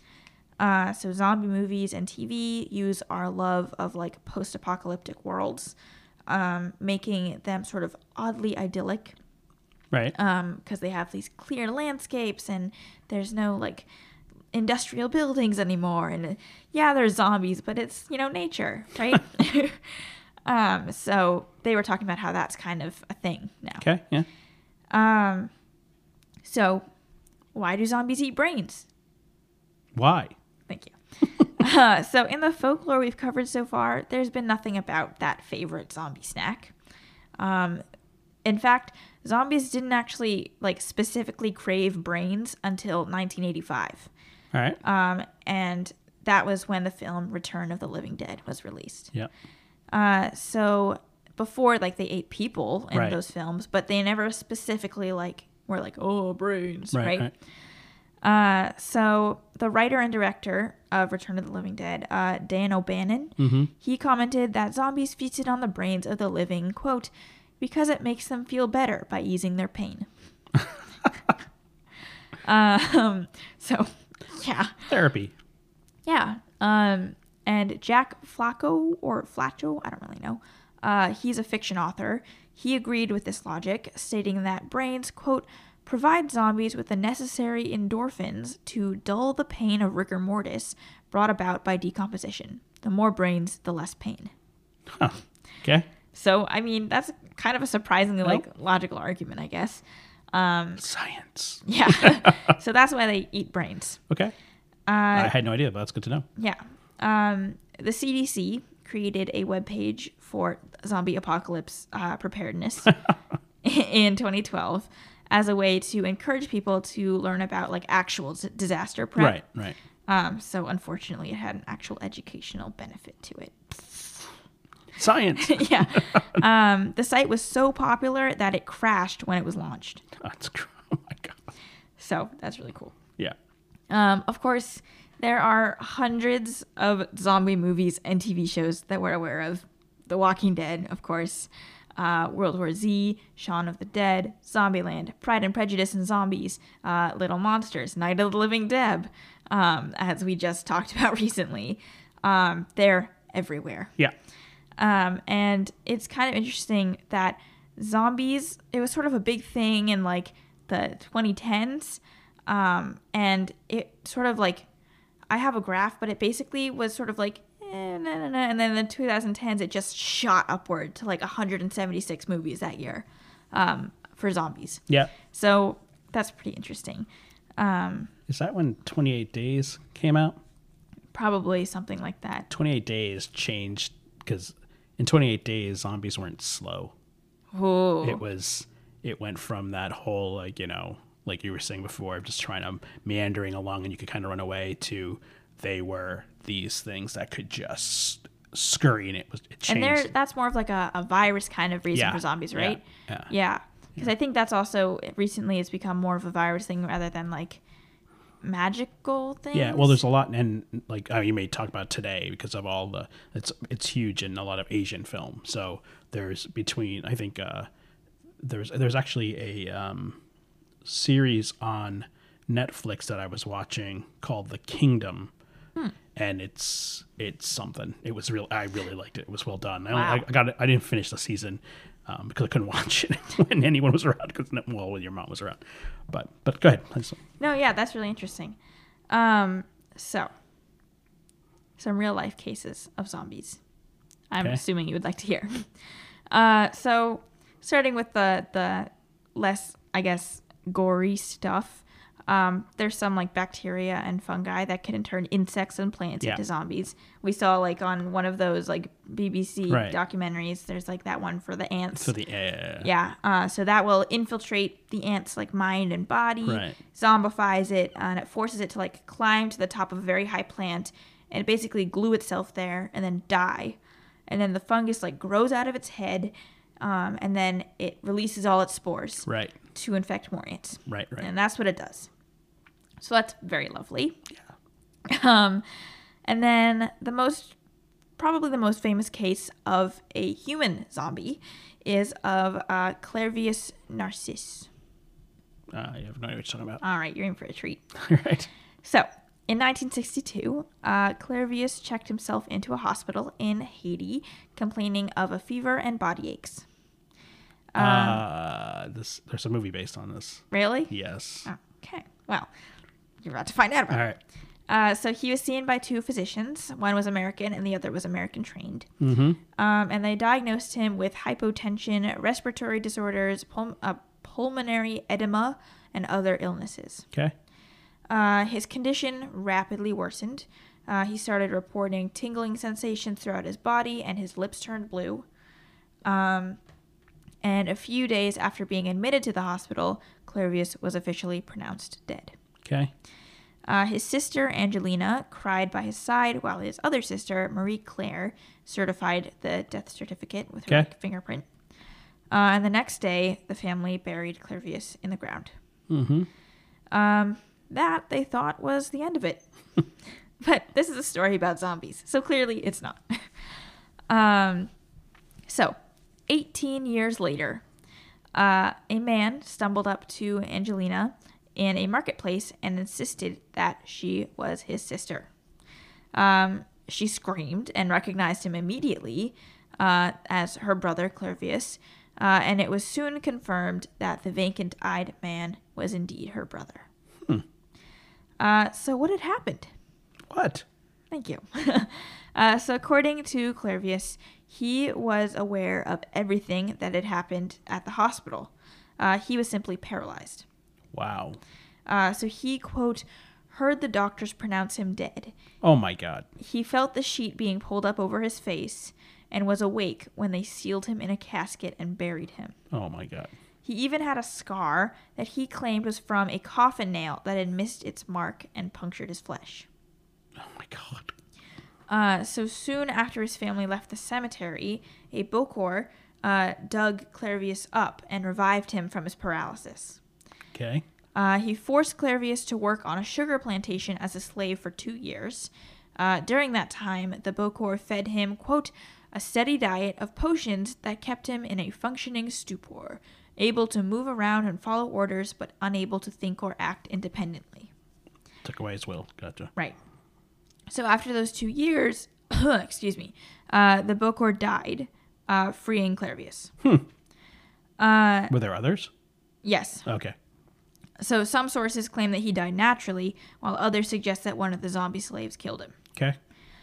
Uh, so zombie movies and T V use our love of like post-apocalyptic worlds, um, making them sort of oddly idyllic. Right. Um, because they have these clear landscapes and there's no like industrial buildings anymore. And uh, yeah, there's zombies, but it's, you know, nature, right? um, so they were talking about how that's kind of a thing now. Okay. Yeah. Um, so why do zombies eat brains? Why? Thank you. uh, so in the folklore we've covered so far, there's been nothing about that favorite zombie snack. Um, in fact, zombies didn't actually like specifically crave brains until nineteen eighty-five. All right. Um, and that was when the film Return of the Living Dead was released. Yeah. Uh, so before, like, they ate people in Right. those films, but they never specifically like were like, oh, brains, Right. right? Right. Uh, so the writer and director of Return of the Living Dead, uh, Dan O'Bannon, Mm-hmm. he commented that zombies feasted on the brains of the living, quote, because it makes them feel better by easing their pain. um, so, yeah. Therapy. Yeah. Um, and Jack Flacco, or Flacho, I don't really know, uh, he's a fiction author. He agreed with this logic, stating that brains, quote, provide zombies with the necessary endorphins to dull the pain of rigor mortis brought about by decomposition. The more brains, the less pain. Huh. Okay. So, I mean, that's kind of a surprisingly, like, logical argument, I guess. Um, Science. yeah. So that's why they eat brains. Okay. Uh, I had no idea, but that's good to know. Yeah. Um, the C D C created a webpage for zombie apocalypse uh, preparedness in twenty twelve as a way to encourage people to learn about like actual d- disaster prep. Right. Right. Um, so unfortunately, it had an actual educational benefit to it. Science. yeah. Um, the site was so popular that it crashed when it was launched. That's cr- oh my god. So that's really cool. Yeah. Um, of course, there are hundreds of zombie movies and T V shows that we're aware of. The Walking Dead, of course, uh, World War Z, Shaun of the Dead, Zombieland, Pride and Prejudice and Zombies, uh, Little Monsters, Night of the Living Dead, um, as we just talked about recently. Um, they're everywhere. Yeah. Um, and it's kind of interesting that zombies, it was sort of a big thing in like the twenty tens. Um, and it sort of like, I have a graph, but it basically was sort of like, eh, nah, nah, nah. And then in the twenty tens, it just shot upward to like one hundred seventy-six movies that year um, for zombies. Yeah. So that's pretty interesting. Um, Is that when twenty-eight Days came out? probably something like that. twenty-eight Days changed because in twenty-eight Days, zombies weren't slow. Whoa. It was, it went from that whole, like, you know, like you were saying before, just trying to meandering along and you could kind of run away to they were these things that could just scurry and it was, it changed. And there, that's more of like a, a virus kind of reason Yeah. for zombies, Yeah. right? Yeah. Yeah. Because I think that's also, recently it's become more of a virus thing rather than like magical things. Yeah, well, there's a lot, and like uh, you may talk about today because of all the it's it's huge in a lot of Asian film. So there's between I think uh, there's there's actually a um, series on Netflix that I was watching called The Kingdom, Hmm. and it's it's something. It was real. I really liked it. It was well done. I, Wow. only, I got it. I didn't finish the season. Um, because I couldn't watch it when anyone was around. Because well, when your mom was around, but but go ahead. Please. No, yeah, that's really interesting. Um, so, some real life cases of zombies. I'm Okay. assuming you would like to hear. Uh, so, starting with the the less, I guess, gory stuff. Um, there's some like bacteria and fungi that can turn insects and plants Yeah. into zombies. We saw like on one of those like B B C Right. documentaries. There's like that one for the ants. For the uh, Yeah, uh, so that will infiltrate the ant's like mind and body, Right. zombifies it, uh, and it forces it to like climb to the top of a very high plant and basically glue itself there and then die. And then the fungus like grows out of its head, um, and then it releases all its spores right, to infect more ants. right, right. And that's what it does. So that's very lovely. Yeah. Um, and then the most, probably the most famous case of a human zombie is of uh, Clervius Narcisse. Uh, you have no idea what you're talking about. All right, you're in for a treat. right. So, in nineteen sixty-two, uh, Clervius checked himself into a hospital in Haiti, complaining of a fever and body aches. Um, uh, this there's a movie based on this. Really? Yes. Okay. Well, you're about to find out about All it. right. Uh, so he was seen by two physicians. One was American and the other was American trained. Mm-hmm. Um, and they diagnosed him with hypotension, respiratory disorders, pul- uh, pulmonary edema, and other illnesses. Okay. Uh, his condition rapidly worsened. Uh, he started reporting tingling sensations throughout his body and his lips turned blue. Um, and a few days after being admitted to the hospital, Clervius was officially pronounced dead. Okay. Uh, his sister, Angelina, cried by his side while his other sister, Marie Claire, certified the death certificate with her Okay. like, fingerprint. Uh, and the next day, the family buried Clervius in the ground. Mm-hmm. Um, that, they thought, was the end of it. But this is a story about zombies, so clearly it's not. um, so, eighteen years later, uh, a man stumbled up to Angelina in a marketplace and insisted that she was his sister. Um, she screamed and recognized him immediately uh, as her brother, Clervius, uh, and it was soon confirmed that the vacant-eyed man was indeed her brother. Hmm. Uh, so what had happened? What? Thank you. uh, so according to Clervius, he was aware of everything that had happened at the hospital. Uh, he was simply paralyzed. Wow. Uh, so he, quote, heard the doctors pronounce him dead. Oh my God. He felt the sheet being pulled up over his face and was awake when they sealed him in a casket and buried him. Oh my God. He even had a scar that he claimed was from a coffin nail that had missed its mark and punctured his flesh. Oh my God. Uh, so soon after his family left the cemetery, a Bokor uh, dug Clervius up and revived him from his paralysis. Okay. Uh, he forced Clairvius to work on a sugar plantation as a slave for two years. Uh, during that time, the Bokor fed him, quote, a steady diet of potions that kept him in a functioning stupor, able to move around and follow orders, but unable to think or act independently. Took away his will. Gotcha. Right. So after those two years, excuse me, uh, the Bokor died, uh, freeing Clairvius. Hmm. Uh, Were there others? yes. Okay. So some sources claim that he died naturally, while others suggest that one of the zombie slaves killed him. Okay.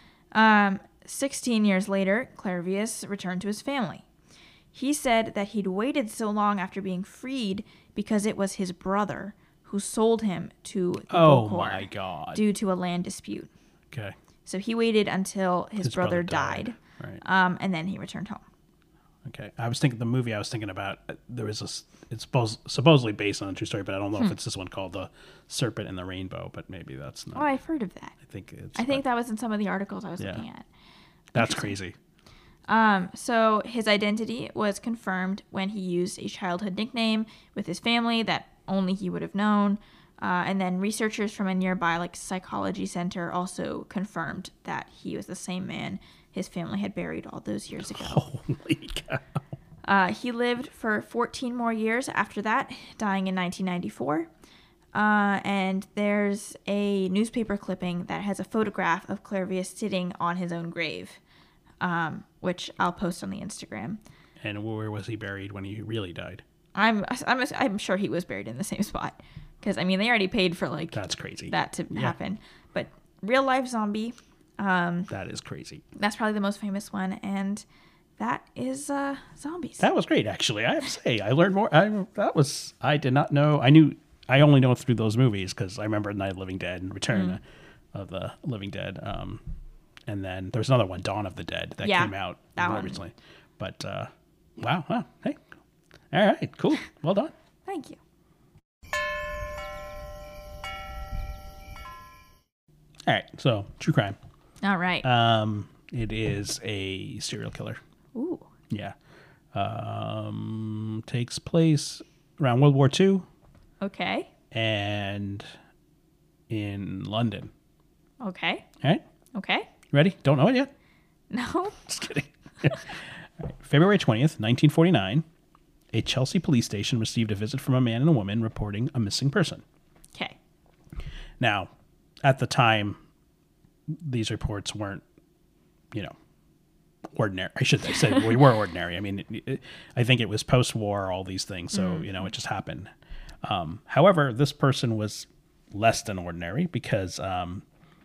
Um, sixteen years later, Clairvius returned to his family. He said that he'd waited so long after being freed because it was his brother who sold him to the Oh Bokor my God. due to a land dispute. Okay. So he waited until his, His brother, brother died, died. Right. um, and then he returned home. Okay. I was thinking the movie I was thinking about, uh, there was a, s- it's supposed, supposedly based on a true story, but I don't know Hmm. if it's this one called The Serpent and the Rainbow, but maybe that's not. Oh, I've heard of that. I think it's. I think but that was in some of the articles I was Yeah. looking at. that's crazy. Um, so his identity was confirmed when he used a childhood nickname with his family that only he would have known. Uh, and then researchers from a nearby like psychology center also confirmed that he was the same man his family had buried all those years ago. Holy cow. Uh, he lived for fourteen more years after that, dying in nineteen ninety-four. Uh, and there's a newspaper clipping that has a photograph of Clairvius sitting on his own grave, um, which I'll post on the Instagram. And where was he buried when he really died? I'm I'm I'm sure he was buried in the same spot, because I mean they already paid for like That's crazy. that to Yeah. happen. But real life zombie, um, That is crazy. that's probably the most famous one, and that is uh, zombies. That was great, actually. I have to say, I learned more. I that was I did not know. I knew I only know through those movies because I remember Night of the Living Dead and Return of the Living Dead. Um, and then there was another one, Dawn of the Dead, that Yeah, came out that more one. recently. But uh, wow, wow, hey, all right, cool, well done. Thank you. All right, so true crime. All right. Um, it is a serial killer. Ooh. Yeah, um, takes place around World War Two. Okay. And in London. Okay. All right, Okay. ready? Don't know it yet? No. Just kidding. All right. February twentieth, nineteen forty-nine, a Chelsea police station received a visit from a man and a woman reporting a missing person. Okay. Now, at the time, these reports weren't, you know, ordinary. I should say we were ordinary. I mean, it, it, I think it was post-war, all these things. So, you know, it just happened. Um, however, this person was less than ordinary because um,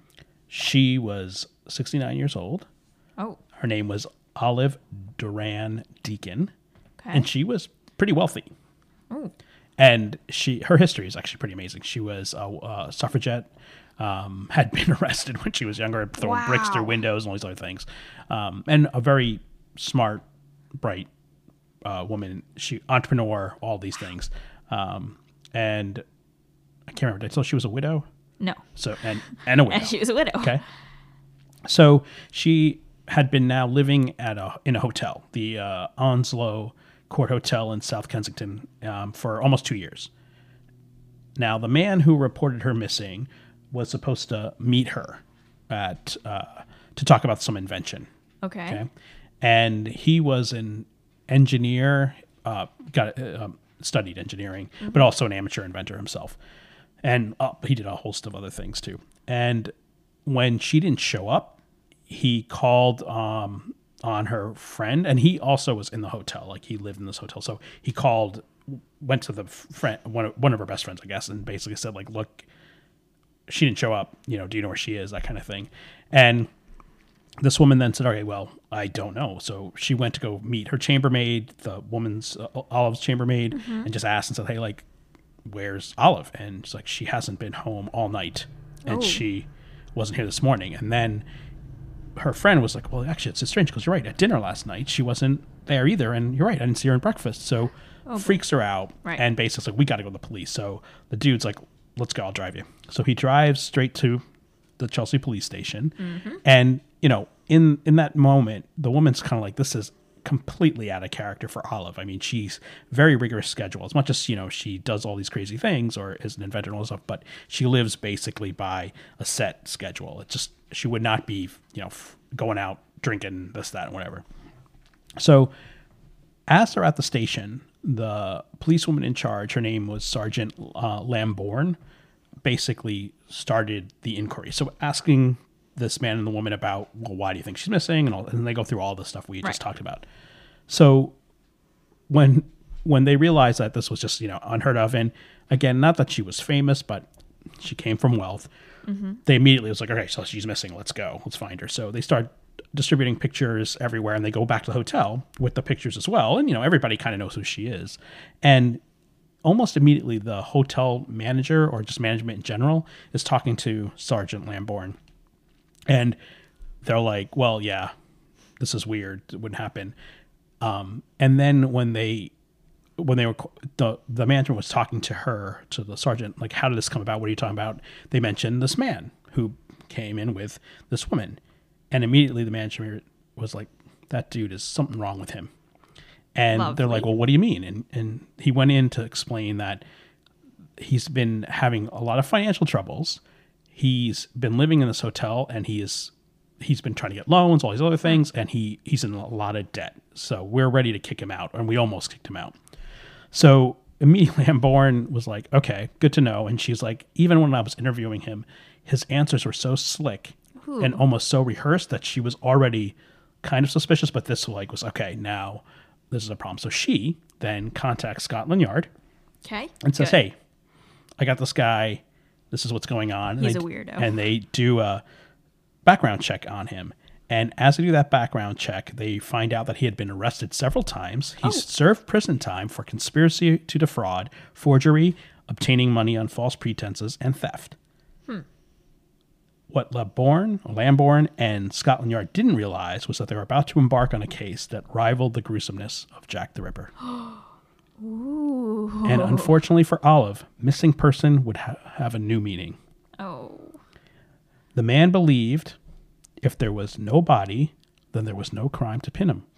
she was sixty-nine years old. Oh. Her name was Olive Duran Deacon, Okay. and she was pretty wealthy. Ooh. And she, her history is actually pretty amazing. She was a, a suffragette, um, had been arrested when she was younger, throwing bricks through Wow. windows and all these other things, um, and a very smart, bright uh, woman. She entrepreneur, all these things, um, and I can't remember. Did I tell she was a widow? No. So and and a widow. And she was a widow. Okay. So she had been now living at a in a hotel, the uh, Onslow Court Hotel in South Kensington, um, for almost two years. Now, the man who reported her missing was supposed to meet her at uh, to talk about some invention. Okay. Okay, and he was an engineer, uh, got uh, um, studied engineering, but also an amateur inventor himself, and uh, he did a host of other things too. And when she didn't show up, he called um, on her friend, and he also was in the hotel. Like he lived in this hotel, so he called, went to the friend, one of, one of her best friends, I guess, and basically said like, "Look, she didn't show up. You know, do you know where she is?" That kind of thing. And this woman then said, "Okay, well, I don't know." So she went to go meet her chambermaid, the woman's uh, Olive's chambermaid, and just asked and said, "Hey, like, where's Olive?" And she's like, "She hasn't been home all night, and Oh. she wasn't here this morning." And then her friend was like, "Well, actually, it's so strange because you're right. At dinner last night, she wasn't there either, and you're right. I didn't see her in breakfast." So freaks her out, Right. and basically like, "We got to go to the police." So the dude's like, "Let's go. I'll drive you." So he drives straight to the Chelsea police station, and you know, in in that moment, the woman's kind of like, "This is completely out of character for Olive. I mean, she's very rigorous schedule. As much as, you know, she does all these crazy things or is an inventor and all this stuff, but she lives basically by a set schedule. It just, she would not be, you know, f- going out drinking this, that, and whatever. So as they're at the station, the policewoman in charge, her name was Sergeant uh, Lambourne, basically started the inquiry. So asking this man and the woman about, well, why do you think she's missing? And all, and they go through all the stuff we Right. just talked about. So when when they realized that this was just, you know, unheard of, and again, not that she was famous, but she came from wealth, mm-hmm. they immediately was like, okay, so she's missing. Let's go. Let's find her. So they start distributing pictures everywhere, and they go back to the hotel with the pictures as well. And, you know, everybody kind of knows who she is. And almost immediately, the hotel manager or just management in general is talking to Sergeant Lambourne. And they're like, well, yeah, this is weird. It wouldn't happen. Um, and then when they, when they were, the, the management was talking to her, to the sergeant, like, how did this come about? What are you talking about? They mentioned this man who came in with this woman. And immediately the management was like, that dude is something wrong with him. And Lovely. They're like, well, what do you mean? And, and he went in to explain that he's been having a lot of financial troubles. He's been living in this hotel, and he is he's been trying to get loans, all these other things, and he he's in a lot of debt. So we're ready to kick him out, and we almost kicked him out. So immediately Lambourne was like, okay, good to know. And she's like, even when I was interviewing him, his answers were so slick Ooh. and almost so rehearsed that she was already kind of suspicious, but this like was, okay, now this is a problem. So she then contacts Scotland Yard Okay. and says, Good. hey, I got this guy. This is what's going on. And He's they, a weirdo. And they do a background check on him. And as they do that background check, they find out that he had been arrested several times. He's Oh. served prison time for conspiracy to defraud, forgery, obtaining money on false pretenses, and theft. Hmm. What Lambourne, Lambourne and Scotland Yard didn't realize was that they were about to embark on a case that rivaled the gruesomeness of Jack the Ripper. Ooh. And unfortunately for Olive, missing person would ha- have a new meaning. Oh. The man believed if there was no body, then there was no crime to pin him.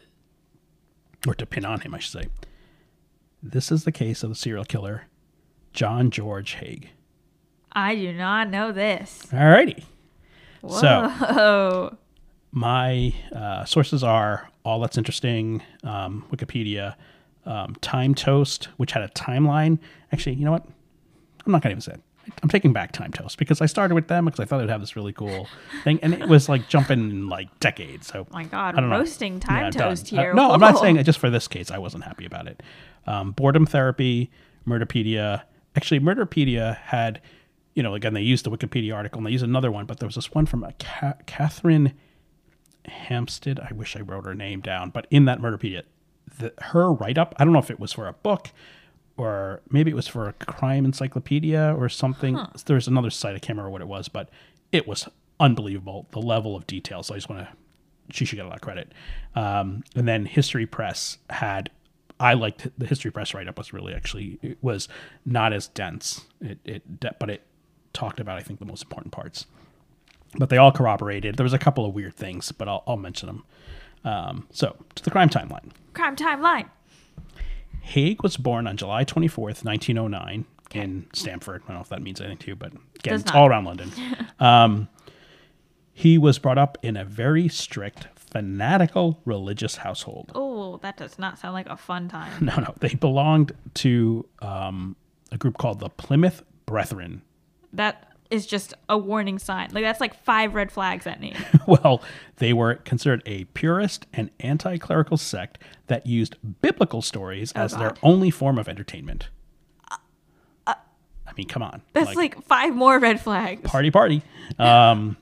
Or to pin on him, I should say. This is the case of the serial killer, John George Haig. I do not know this. Alrighty. Whoa. So, my uh, sources are All That's Interesting, um, Wikipedia, um, Time Toast, which had a timeline. Actually, you know what? I'm not going to even say it. I'm taking back Time Toast because I started with them because I thought it would have this really cool thing. And it was like jumping like decades. So My God, I don't know. roasting Time Yeah, Toast done. Uh, here. no, I'm not Whoa. saying it just for this case. I wasn't happy about it. Um, Boredom Therapy, Murderpedia. Actually, Murderpedia had, you know, again, they used the Wikipedia article and they used another one, but there was this one from a Ca- Catherine Hampstead. I wish I wrote her name down, but in that Murderpedia, the, her write-up, I don't know if it was for a book or maybe it was for a crime encyclopedia or something. Huh. There's another site, I can't remember what it was, but it was unbelievable, the level of detail. So I just want to, she should get a lot of credit. Um, and then History Press had, I liked the History Press write-up was really actually, it was not as dense, it, it but it talked about, I think, the most important parts. But they all corroborated. There was a couple of weird things, but I'll, I'll mention them. Um, so, to the crime timeline. Crime timeline. Haig was born on July twenty-fourth, nineteen oh nine in Stamford. I don't know if that means anything to you, but again, Does it's not. all around London. um, he was brought up in a very strict, fanatical religious household. Oh, that does not sound like a fun time. No, no. They belonged to um, a group called the Plymouth Brethren. That is just a warning sign. Like, that's like five red flags at me. Well, they were considered a purist and anti-clerical sect that used biblical stories Oh, as their God. only form of entertainment. I mean, come on. That's like, five more red flags. party, party. Um,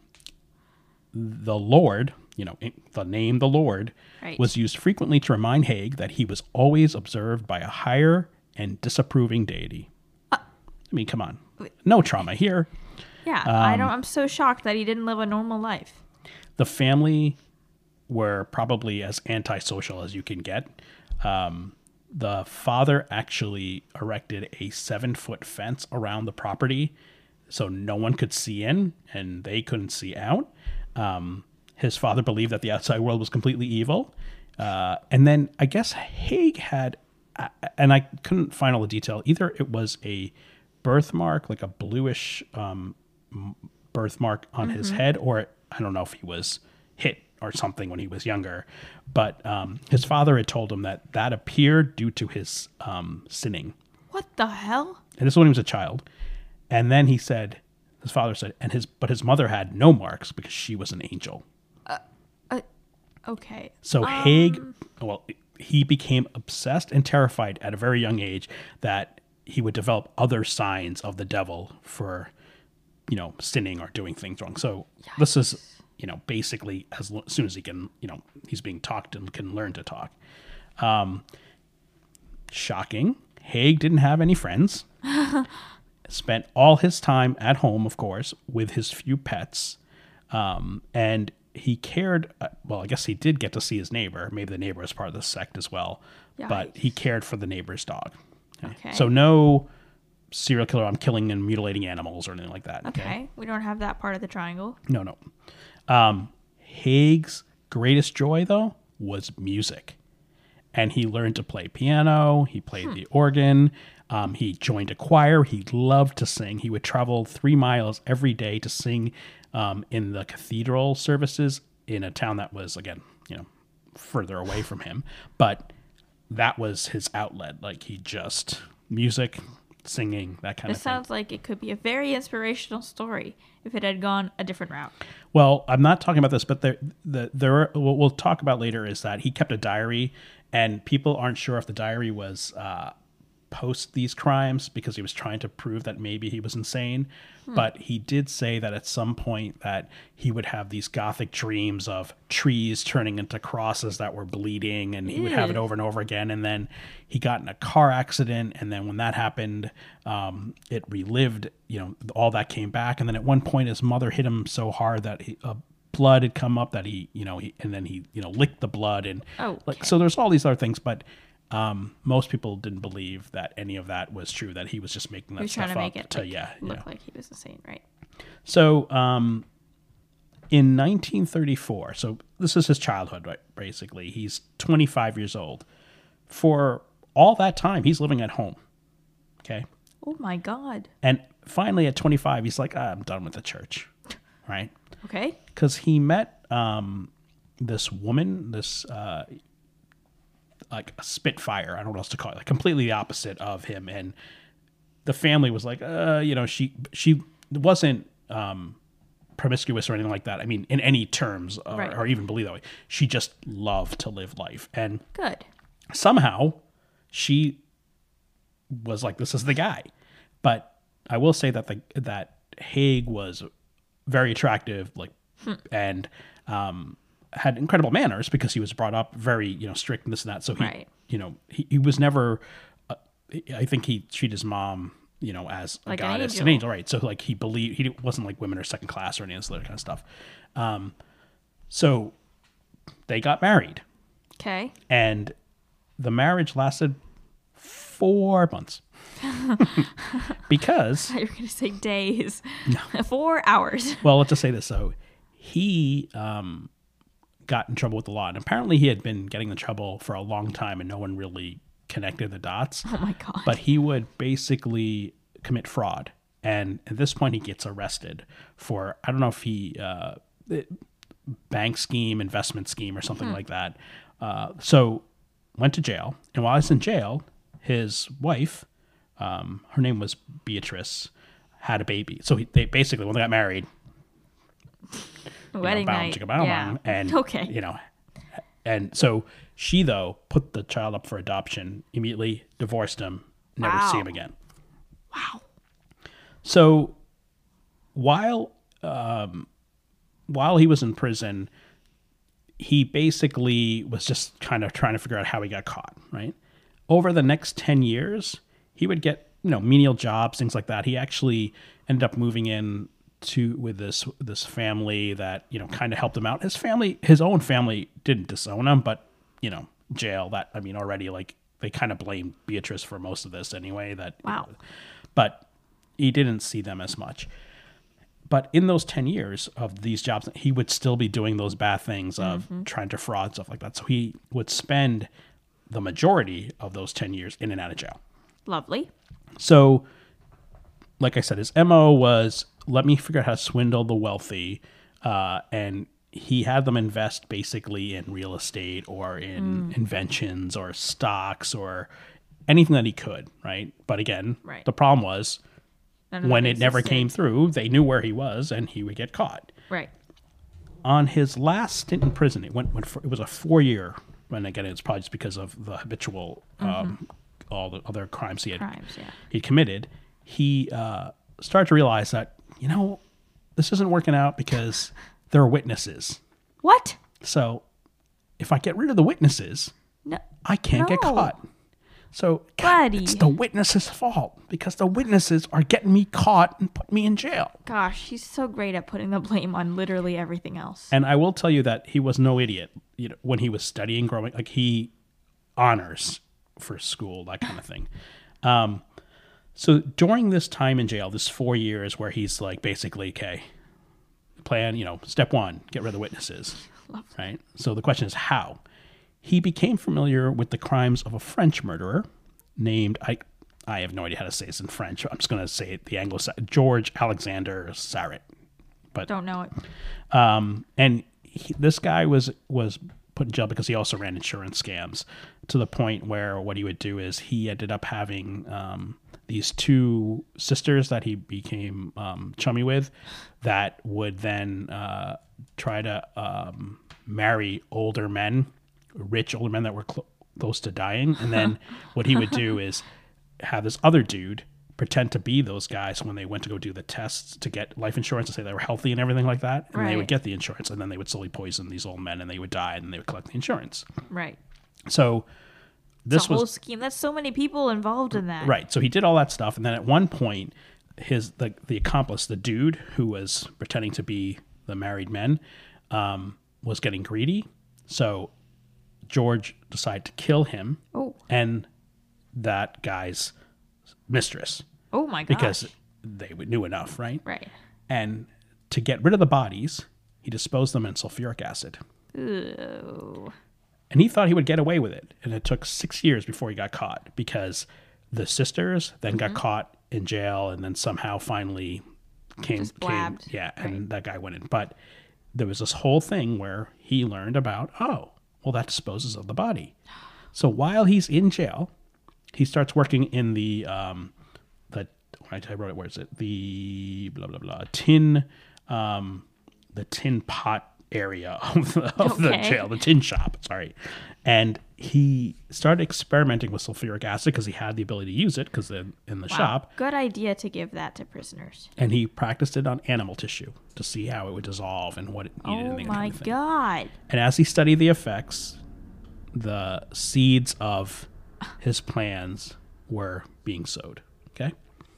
the Lord, you know, the name the Lord, Right. was used frequently to remind Haig that he was always observed by a higher and disapproving deity. Uh, I mean, come on. No trauma here. Yeah, I Um, don't. I'm so shocked that he didn't live a normal life. The family were probably as antisocial as you can get. Um, the father actually erected a seven foot fence around the property so no one could see in and they couldn't see out. Um, his father believed that the outside world was completely evil. Uh, and then I guess Haig had, uh, and I couldn't find all the detail. Either it was a birthmark, like a bluish um, m- birthmark on Mm-hmm. his head, or I don't know if he was hit or something when he was younger. But um, his father had told him that that appeared due to his um, sinning. What the hell? And this is when he was a child. And then he said, his father said, and his but his mother had no marks because she was an angel. Uh, okay. So Haig, well, he became obsessed and terrified at a very young age that he would develop other signs of the devil for, you know, sinning or doing things wrong. So this is, you know, basically as, lo- as soon as he can, you know, he's being talked and can learn to talk. Um, shocking. Haig didn't have any friends. Spent all his time at home, of course, with his few pets. Um, and he cared, uh, well, I guess he did get to see his neighbor. Maybe the neighbor was part of the sect as well. But he cared for the neighbor's dog. Okay. So no serial killer, I'm killing and mutilating animals or anything like that. Okay. We don't have that part of the triangle. No, no. Um, Haig's greatest joy, though, was music. And he learned to play piano. He played the organ. Um, he joined a choir. He loved to sing. He would travel three miles every day to sing um, in the cathedral services in a town that was, again, you know, further away from him. But that was his outlet. Like, he just, music, singing, that kind This of thing. sounds like it could be a very inspirational story if it had gone a different route. Well, I'm not talking about this, but there, the, there are, what we'll talk about later is that he kept a diary, and people aren't sure if the diary was uh, post these crimes because he was trying to prove that maybe he was insane. Hmm. But he did say that at some point that he would have these gothic dreams of trees turning into crosses that were bleeding, and he would have it Ew. over and over again. And then he got in a car accident, and then when that happened, um, it relived, you know, all that came back. And then at one point his mother hit him so hard that he, uh, blood had come up that he, you know, he, and then he, you know, licked the blood, and Oh, like, okay. so there's all these other things, but um, most people didn't believe that any of that was true, that he was just making He that was stuff trying to up make it to, like, yeah, look yeah. like he was insane, right? So, um, in nineteen thirty-four, so this is his childhood, right? Basically, he's twenty-five years old. For all that time, he's living at home. Okay. Oh my God. And finally at twenty-five, he's like, ah, I'm done with the church. Right. Okay. Because he met um, this woman, this uh, like a spitfire. I don't know what else to call it. Like completely the opposite of him. And the family was like, uh, you know, she she wasn't um, promiscuous or anything like that. I mean, in any terms, or, Right. or even believe that way. She just loved to live life, and Good. somehow she was like, this is the guy. But I will say that the that Haig was very attractive, like, and um, had incredible manners because he was brought up very, you know, strict and this and that. So he, Right. you know, he, he was never. Uh, I think he treated his mom, you know, as a Like an goddess, an angel. angel, right? So like he believed he wasn't like women are second class or any of this other kind of stuff. Um, so they got married, Okay. and the marriage lasted four months because, You're going to say days. Four hours. well, let's just say this. So he um, got in trouble with the law, and apparently he had been getting in trouble for a long time, and no one really connected the dots. Oh my God. But he would basically commit fraud, and at this point he gets arrested for, I don't know if he uh, bank scheme, investment scheme, or something like that. Uh, so went to jail, and while he's in jail, his wife, um, her name was Beatrice, had a baby. So he, they basically, when they got married, Wedding you know, bow, night. chicka, bow, Yeah. bow, and Okay. you know, and so she though put the child up for adoption, immediately divorced him, never to see Wow. him again. Wow. So while um, while he was in prison, he basically was just kind of trying to figure out how he got caught. Right. Over the next ten years, he would get, you know, menial jobs, things like that. He actually ended up moving in to with this this family that, you know, kind of helped him out. His family, his own family, didn't disown him, but, you know, jail. That I mean, already like they kind of blamed Beatrice for most of this anyway. That Wow. but he didn't see them as much. But in those ten years of these jobs, he would still be doing those bad things of Mm-hmm. trying to fraud, stuff like that. So he would spend the majority of those ten years in and out of jail. Lovely. So, like I said, his M O was, let me figure out how to swindle the wealthy. Uh, and he had them invest basically in real estate or in Mm. inventions or stocks or anything that he could, right? But again, Right. the problem was None of when that it never existed. came through, they knew where he was and he would get caught. Right. On his last stint in prison, it went, went for, it was a four year, and again, it's probably just because of the habitual, um, all the other crimes he had Mm-hmm. Crimes, yeah. he committed. He uh, started to realize that, you know, this isn't working out because there are witnesses. What? So if I get rid of the witnesses, No. I can't get No. caught. So God, Buddy. it's the witnesses' fault because the witnesses are getting me caught and put me in jail. Gosh, he's so great at putting the blame on literally everything else. And I will tell you that he was no idiot. You know, when he was studying, growing, like he honors for school, that kind of thing. Um, so during this time in jail, this four years where he's like basically, okay, plan, you know, step one, get rid of the witnesses, Lovely. right? So the question is how? He became familiar with the crimes of a French murderer named, I I have no idea how to say this in French. I'm just going to say it the Anglo George Alexander Sarret. But Don't know it. um, and he, this guy was was put in jail because he also ran insurance scams to the point where what he would do is he ended up having um, these two sisters that he became um, chummy with that would then uh, try to um, marry older men, rich older men that were cl- close to dying. And then what he would do is have this other dude pretend to be those guys when they went to go do the tests to get life insurance to say they were healthy and everything like that. And they would Right. get the insurance and then they would slowly poison these old men and they would die and then they would collect the insurance. Right. So this It's a whole was scheme. That's so many people involved in that. right. So he did all that stuff. And then at one point, his the, the accomplice, the dude who was pretending to be the married men, um, was getting greedy. So George decided to kill him Oh. and that guy's mistress Oh my gosh. because they knew enough, right? Right. And to get rid of the bodies, he disposed them in sulfuric acid. Ooh. And he thought he would get away with it. And it took six years before he got caught because the sisters then got caught in jail and then somehow finally came. Just came blabbed. yeah, and Right. that guy went in. But there was this whole thing where he learned about, oh, well, that disposes of the body. So while he's in jail, he starts working in the, um, the I wrote it, where is it? The blah, blah, blah, tin, um, the tin pot area of the, of the Okay. jail, the tin shop, sorry. And he started experimenting with sulfuric acid because he had the ability to use it because in, in the Wow. shop. Good idea to give that to prisoners. And he practiced it on animal tissue to see how it would dissolve and what it needed. Oh and that my kind of thing. god. And as he studied the effects, the seeds of his plans were being sowed. Okay.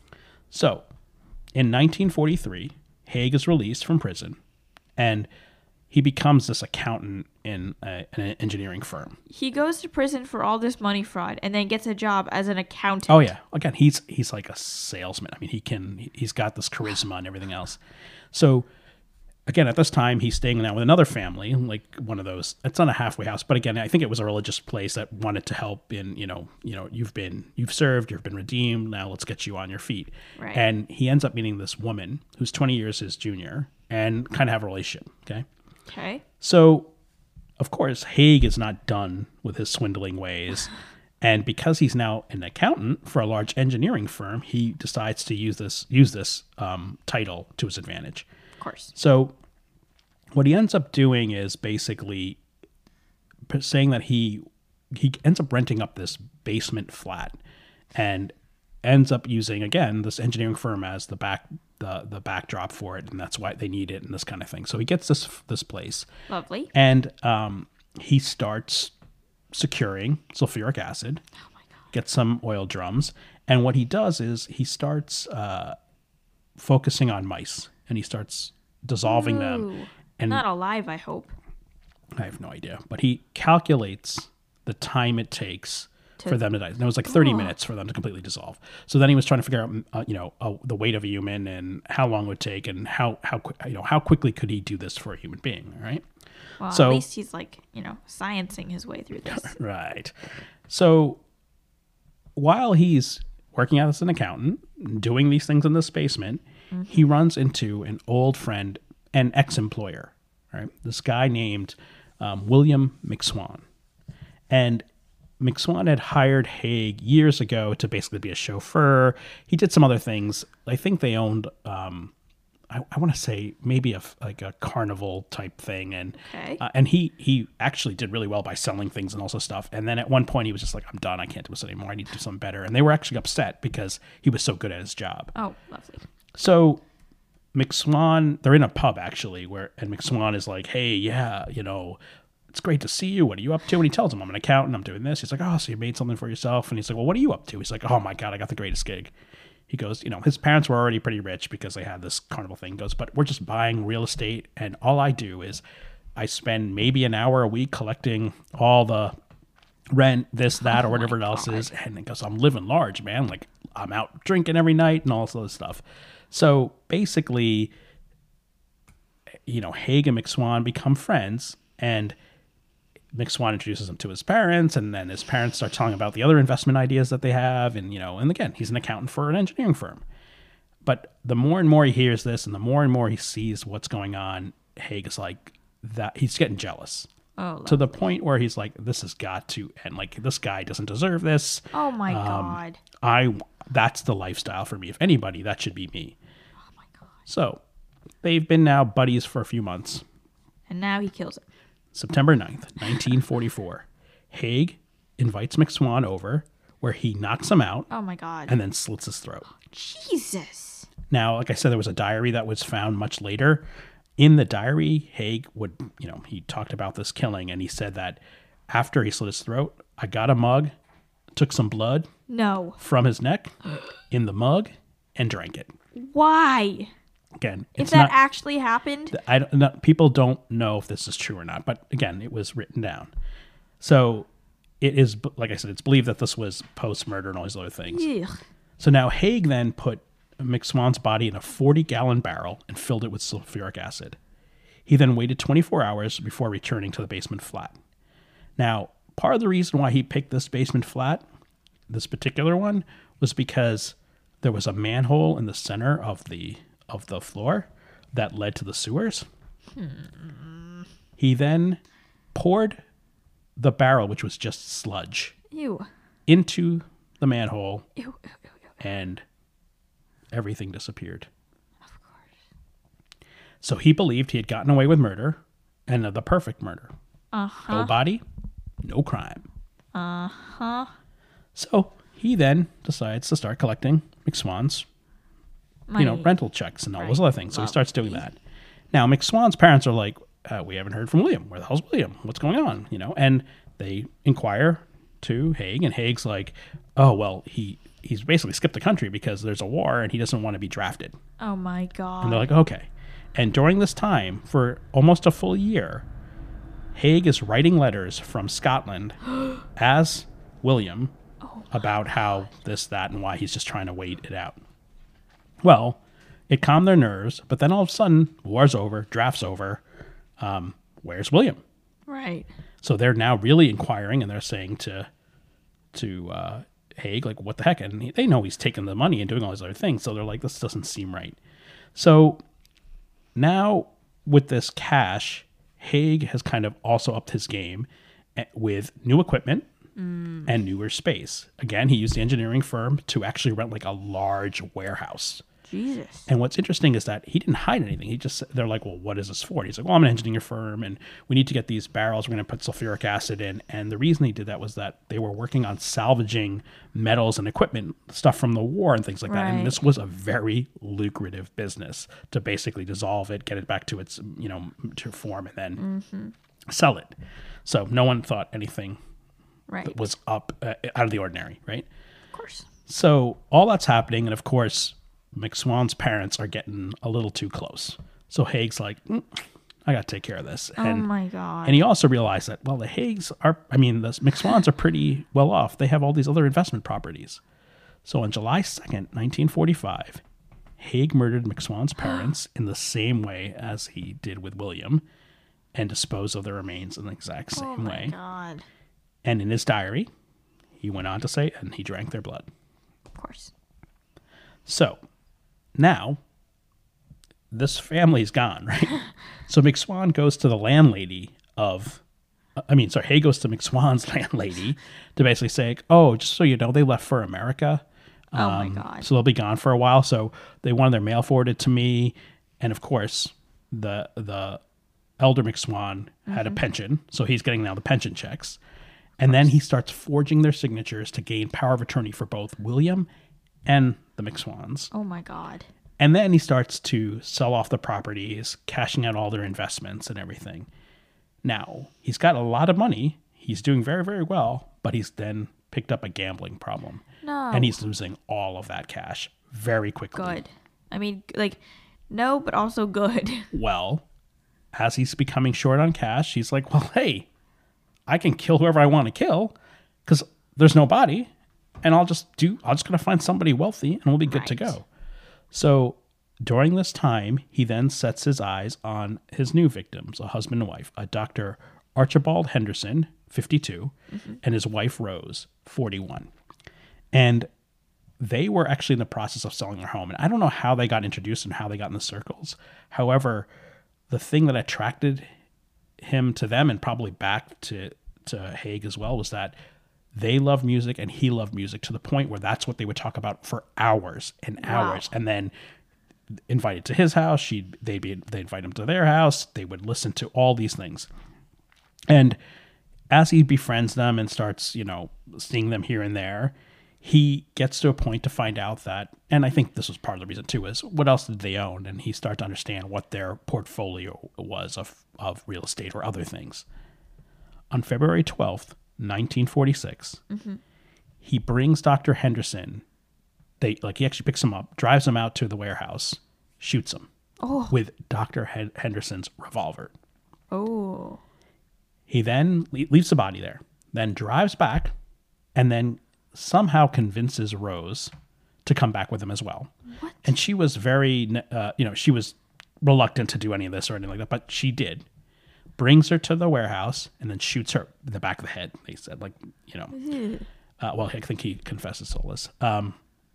So in nineteen forty-three, Haig is released from prison and he becomes this accountant in a, an engineering firm. He goes to prison for all this money fraud and then gets a job as an accountant. Oh yeah. Again, he's he's like a salesman. I mean, he can he's got this charisma and everything else. So again, at this time, he's staying now with another family, like one of those. It's not a halfway house, but again, I think it was a religious place that wanted to help. In you know, you know, you've been you've served, you've been redeemed. Now let's get you on your feet. Right. And he ends up meeting this woman who's twenty years his junior, and kind of have a relationship. Okay. Okay. So, of course, Haig is not done with his swindling ways. And because he's now an accountant for a large engineering firm, he decides to use this use this um, title to his advantage. Of course. So what he ends up doing is basically p- saying that he he ends up renting up this basement flat and ends up using, again, this engineering firm as the back the the backdrop for it, and that's why they need it and this kind of thing. So he gets this this place Lovely. and um, he starts securing sulfuric acid, Oh my god. gets some oil drums, and what he does is he starts uh, focusing on mice and he starts dissolving them. Ooh. And Not alive, I hope. I have no idea, but he calculates the time it takes To- for them to die. And it was like thirty Oh. minutes for them to completely dissolve. So then he was trying to figure out, uh, you know, uh, the weight of a human and how long it would take and how how qui- you know how quickly could he do this for a human being, right? Well, So- at least he's like, you know, sciencing his way through this. Right. So while he's working out as an accountant, doing these things in this basement, he runs into an old friend, an ex-employer, right? This guy named um, William McSwan. And McSwan had hired Haig years ago to basically be a chauffeur. He did some other things. I think they owned, um, I, I want to say maybe a f- like a carnival type thing, and Okay. uh, and he he actually did really well by selling things and also stuff. And then at one point he was just like, I'm done. I can't do this anymore. I need to do something better. And they were actually upset because he was so good at his job. Oh, lovely. So McSwan, they're in a pub actually, where and McSwan is like, hey, yeah, you know, it's great to see you. What are you up to? And he tells him, I'm an accountant. I'm doing this. He's like, oh, so you made something for yourself? And he's like, well, what are you up to? He's like, oh my God, I got the greatest gig. He goes, you know, his parents were already pretty rich because they had this carnival thing. He goes, but we're just buying real estate. And all I do is I spend maybe an hour a week collecting all the rent, this, that, or Oh whatever my else God. is. And it goes, I'm living large, man. Like I'm out drinking every night and all this other stuff. So basically, you know, Haig and McSwan become friends, and McSwan introduces him to his parents, and then his parents start telling about the other investment ideas that they have. And, you know, and again, he's an accountant for an engineering firm. But the more and more he hears this and the more and more he sees what's going on, Haig is like that. He's getting jealous Oh, to the lovely. point where he's like, this has got to end. Like, this guy doesn't deserve this. Oh my Um, God. I, that's the lifestyle for me. If anybody, that should be me. Oh my God. So they've been now buddies for a few months. And now he kills him. September ninth, nineteen forty-four. Haig invites McSwan over where he knocks him out Oh my God. and then slits his throat. Jesus. Now, like I said, there was a diary that was found much later. In the diary, Haig would, you know, he talked about this killing and he said that after he slit his throat, I got a mug, took some blood No. from his neck in the mug and drank it. Why? Again, If it's that not, actually happened, I don't, no, people don't know if this is true or not, but again, it was written down. So it is, like I said, it's believed that this was post-murder and all these other things. ugh. So now Haig then put McSwan's body in a forty-gallon barrel and filled it with sulfuric acid. He then waited twenty-four hours before returning to the basement flat. Now, part of the reason why he picked this basement flat, this particular one, was because there was a manhole in the center of the of the floor that led to the sewers. He then poured the barrel, which was just sludge, Ew. into the manhole, Ew. Ew. Ew. Ew. and everything disappeared. Of course. So he believed he had gotten away with murder, and the perfect murder. Uh-huh. No body, no crime. Uh-huh. So he then decides to start collecting McSwan's, you know, Money. rental checks and all those Right. other things. So he starts doing that. Now, McSwan's parents are like, uh, we haven't heard from William. Where the hell's William? What's going on? You know, and they inquire to Haig, and Haig's like, oh, well, he he's basically skipped the country because there's a war and he doesn't want to be drafted. Oh my God. And they're like, okay. And during this time, for almost a full year, Haig is writing letters from Scotland as William about how this, that, and why he's just trying to wait it out. Well, it calmed their nerves, but then all of a sudden, war's over, draft's over. Um, where's William? Right. So they're now really inquiring, and they're saying to to uh, Haig, like, what the heck? And he, they know he's taking the money and doing all these other things, so they're like, this doesn't seem right. So now with this cash, Haig has kind of also upped his game eh, with new equipment and newer space. Again, he used the engineering firm to actually rent like a large warehouse. Jesus. And what's interesting is that he didn't hide anything. He just, they're like, well, what is this for? And he's like, well, I'm an engineering firm and we need to get these barrels. We're going to put sulfuric acid in. And the reason he did that was that they were working on salvaging metals and equipment, stuff from the war and things like that. Right. And this was a very lucrative business to basically dissolve it, get it back to its, you know, to form and then sell it. So no one thought anything Right. was up uh, out of the ordinary, right? Of course. So all that's happening, and of course, McSwan's parents are getting a little too close. So Haig's like, mm, I got to take care of this. Oh And, my god. and he also realized that, well, the Haigs are, I mean, the McSwans are pretty well off. They have all these other investment properties. So on July second, nineteen forty-five, Haig murdered McSwan's parents in the same way as he did with William and disposed of their remains in the exact same oh my way. god. And in his diary, he went on to say, and he drank their blood. Of course. So now this family's gone, right? So McSwan goes to the landlady of, I mean, sorry, Hay goes to McSwan's landlady to basically say, oh, just so you know, they left for America. Oh my Um, god. So they'll be gone for a while. So they wanted their mail forwarded to me. And of course, the the elder McSwan had a pension. So he's getting now the pension checks. And then he starts forging their signatures to gain power of attorney for both William and the McSwans. Oh my god. And then he starts to sell off the properties, cashing out all their investments and everything. Now, he's got a lot of money. He's doing very, very well, but he's then picked up a gambling problem. No. And he's losing all of that cash very quickly. Good. I mean, like, no, but also good. Well, as he's becoming short on cash, he's like, well, hey, I can kill whoever I want to kill because there's no body. And I'll just do, I'll just going to find somebody wealthy and we'll be good to Right. go. So during this time, he then sets his eyes on his new victims, a husband and wife, a Doctor Archibald Henderson, fifty-two, and his wife Rose, forty-one. And they were actually in the process of selling their home. And I don't know how they got introduced and how they got in the circles. However, the thing that attracted him to them and probably back to, to Haig as well was that they loved music and he loved music to the point where that's what they would talk about for hours and hours. Wow. And then invited to his house, she'd they'd be they invite him to their house. They would listen to all these things. And as he befriends them and starts, you know, seeing them here and there, he gets to a point to find out that, and I think this was part of the reason too, is what else did they own? And he starts to understand what their portfolio was of, of real estate or other things. On February twelfth, nineteen forty-six, Mm-hmm. he brings Doctor Henderson. They like he actually picks him up, drives him out to the warehouse, shoots him Oh. with Doctor Hen- Henderson's revolver. Oh. He then le- leaves the body there, then drives back, and then somehow convinces Rose to come back with him as well. What? And she was very, uh, you know, she was reluctant to do any of this or anything like that, but she did. Brings her to the warehouse and then shoots her in the back of the head. They said, like, you know, Ew. uh, well, I think he confesses to all this. Um,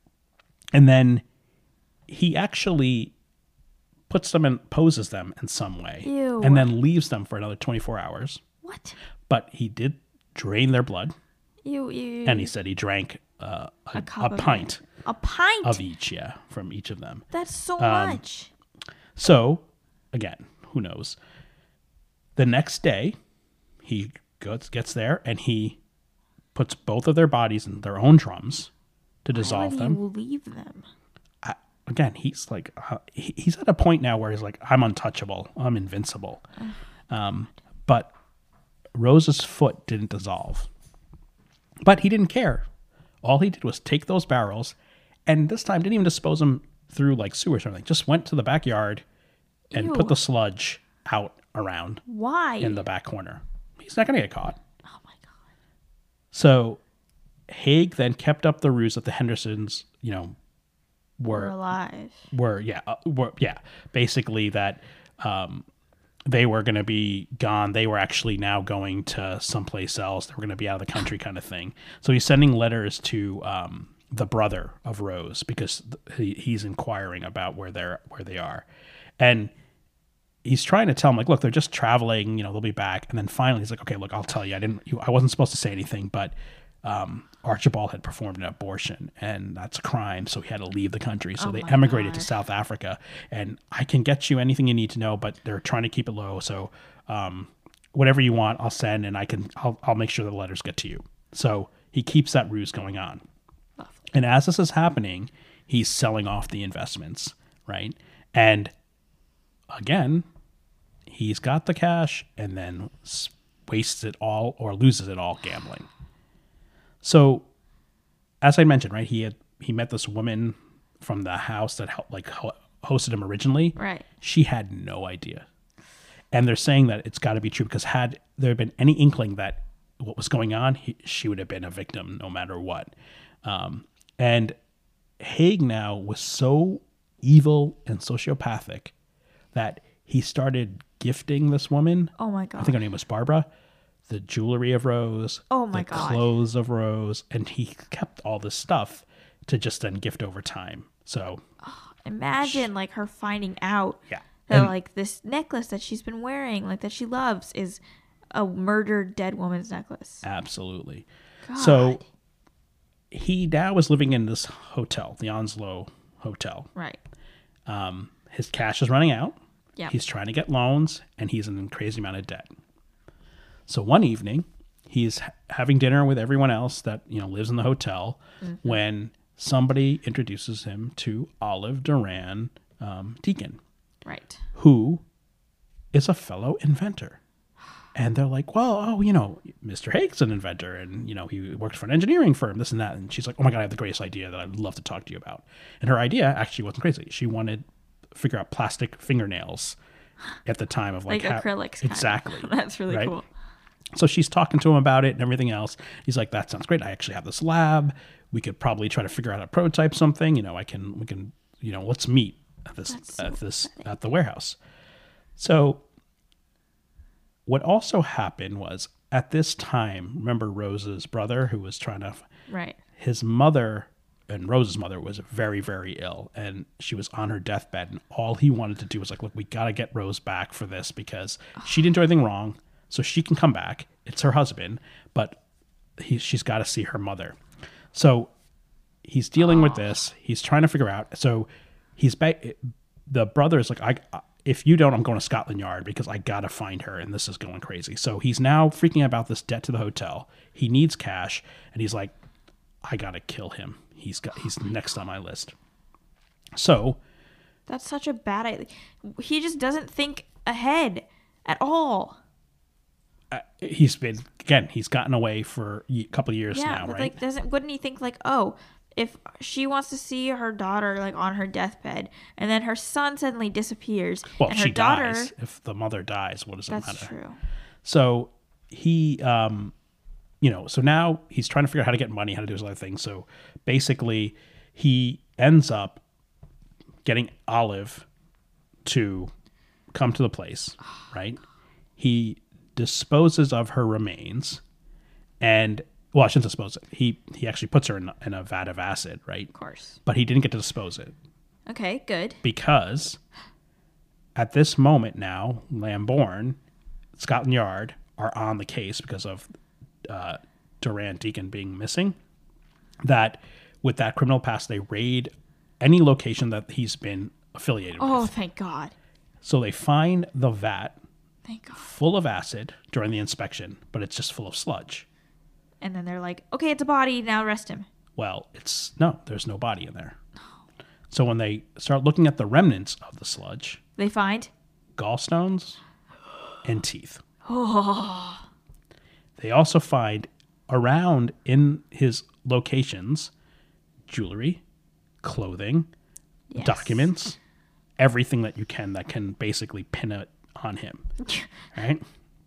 and then he actually puts them in, poses them in some way, Ew. and then leaves them for another twenty-four hours. What? But he did drain their blood, Ew, ew. and he said he drank uh, a, A a, cup of pint A pint? of each, yeah, from each of them. That's so Um, much. So, again, who knows? The next day, he goes, gets there and he puts both of their bodies in their own drums to dissolve Why them. would you leave them? I, again, he's like, uh, he, he's at a point now where he's like, I'm untouchable. I'm invincible. Um, but Rose's foot didn't dissolve. But he didn't care. All he did was take those barrels and this time didn't even dispose them through like sewers or anything. Just went to the backyard and Ew. put the sludge out around Why? in the back corner. He's not going to get caught. Oh my god. So Haig then kept up the ruse that the Hendersons, you know, We're were alive. were yeah uh, were yeah basically that um, they were going to be gone. They were actually now going to someplace else. They were going to be out of the country, kind of thing. So he's sending letters to um, the brother of Rose because th- he, he's inquiring about where they're where they are, and he's trying to tell him like, look, they're just traveling. You know, they'll be back. And then finally, he's like, okay, look, I'll tell you. I didn't. You, I wasn't supposed to say anything, but um, Archibald had performed an abortion, and that's a crime. So he had to leave the country. So Oh they my emigrated to God. South Africa. And I can get you anything you need to know, but they're trying to keep it low. So um, whatever you want, I'll send, and I can. I'll, I'll make sure the letters get to you. So he keeps that ruse going on. Lovely. And as this is happening, he's selling off the investments, right? And again, he's got the cash and then s- wastes it all or loses it all gambling. So, as I mentioned, right, he had he met this woman from the house that helped, like ho- hosted him originally. Right. She had no idea. And they're saying that it's got to be true because had there been any inkling that what was going on, he, she would have been a victim no matter what. Um, and Haig now was so evil and sociopathic that he started gifting this woman. Oh my God. I think her name was Barbara. The jewelry of Rose. Oh my the God. clothes of Rose. And he kept all this stuff to just then gift over time. So Imagine like her finding out yeah. that And- like this necklace that she's been wearing, like that she loves, is a murdered dead woman's necklace. Absolutely. God. So he now was living in this hotel, the Onslow Hotel. Right. Um, his cash is running out. Yeah. He's trying to get loans, and he's in a crazy amount of debt. So one evening, he's ha- having dinner with everyone else that you know lives in the hotel Mm-hmm. when somebody introduces him to Olive Duran um, Deacon, Right. who is a fellow inventor. And they're like, well, oh, you know, Mister Haig's an inventor, and, you know, he works for an engineering firm, this and that. And she's like, oh, my God, I have the greatest idea that I'd love to talk to you about. And her idea actually wasn't crazy. She wanted to figure out plastic fingernails at the time of like... Like how- acrylics. kind of. Exactly. That's really right? cool. So she's talking to him about it and everything else. He's like, that sounds great. I actually have this lab. We could probably try to figure out how to prototype something. You know, I can, we can, you know, let's meet at this, That's so at this, at the warehouse. So what also happened was at this time, remember Rose's brother who was trying to, Right. his mother and Rose's mother was very, very ill, and she was on her deathbed. And all he wanted to do was like, look, we got to get Rose back for this because she didn't do anything wrong. So she can come back. It's her husband, but he, she's got to see her mother. So he's dealing with this. He's trying to figure out. So he's back. The brother is like, I, if you don't, I'm going to Scotland Yard because I got to find her. And this is going crazy. So he's now freaking out about this debt to the hotel. He needs cash. And he's like, I got to kill him. He's got, he's next on my list. So That's such a bad idea. He just doesn't think ahead at all. uh, he's been, again, he's gotten away for a couple of years Yeah, now, but right? like, doesn't wouldn't he think like, oh, if she wants to see her daughter like on her deathbed, and then her son suddenly disappears, well, and if her she daughter, dies, if the mother dies, what does it that's matter? true. So he, um, you know, so now he's trying to figure out how to get money, how to do his other things. So basically, he ends up getting Olive to come to the place, right? He disposes of her remains, and well, I shouldn't dispose it. He he actually puts her in, in a vat of acid, right? Of course. But he didn't get to dispose it Okay, good. because at this moment now, Lambourne, Scotland Yard are on the case because of uh, Duran Deacon being missing. That with that criminal past, they raid any location that he's been affiliated Oh, with. thank God. So they find the vat Thank God. full of acid during the inspection, but it's just full of sludge. And then they're like, okay, it's a body. Now arrest him. Well, it's no, there's no body in there. So when they start looking at the remnants of the sludge, They find. gallstones and teeth. Oh, They also find around in his locations jewelry, clothing, yes. documents, everything that you can that can basically pin it on him. Right?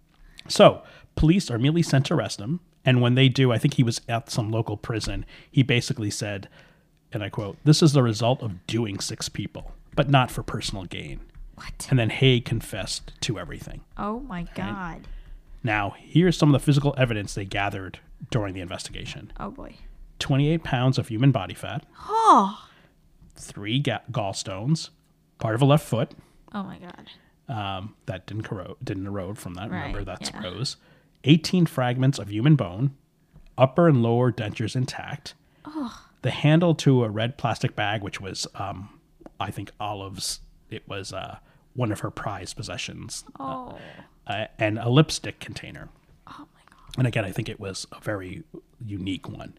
So police are immediately sent to arrest him. And when they do, I think he was at some local prison. He basically said, and I quote, "This is the result of doing six people, but not for personal gain." What? And then Haig confessed to everything. Oh my God. Now, here's some of the physical evidence they gathered during the investigation. Oh boy. twenty-eight pounds of human body fat, Oh. three ga- gallstones, part of a left foot Oh my God. um, that didn't corrode, didn't erode from that. Right, Remember, that's yeah. Rose. eighteen fragments of human bone, upper and lower dentures intact. The handle to a red plastic bag, which was, um, I think, Olive's. It was uh, one of her prized possessions, Oh. uh, and a lipstick container. Oh my God. And again, I think it was a very unique one.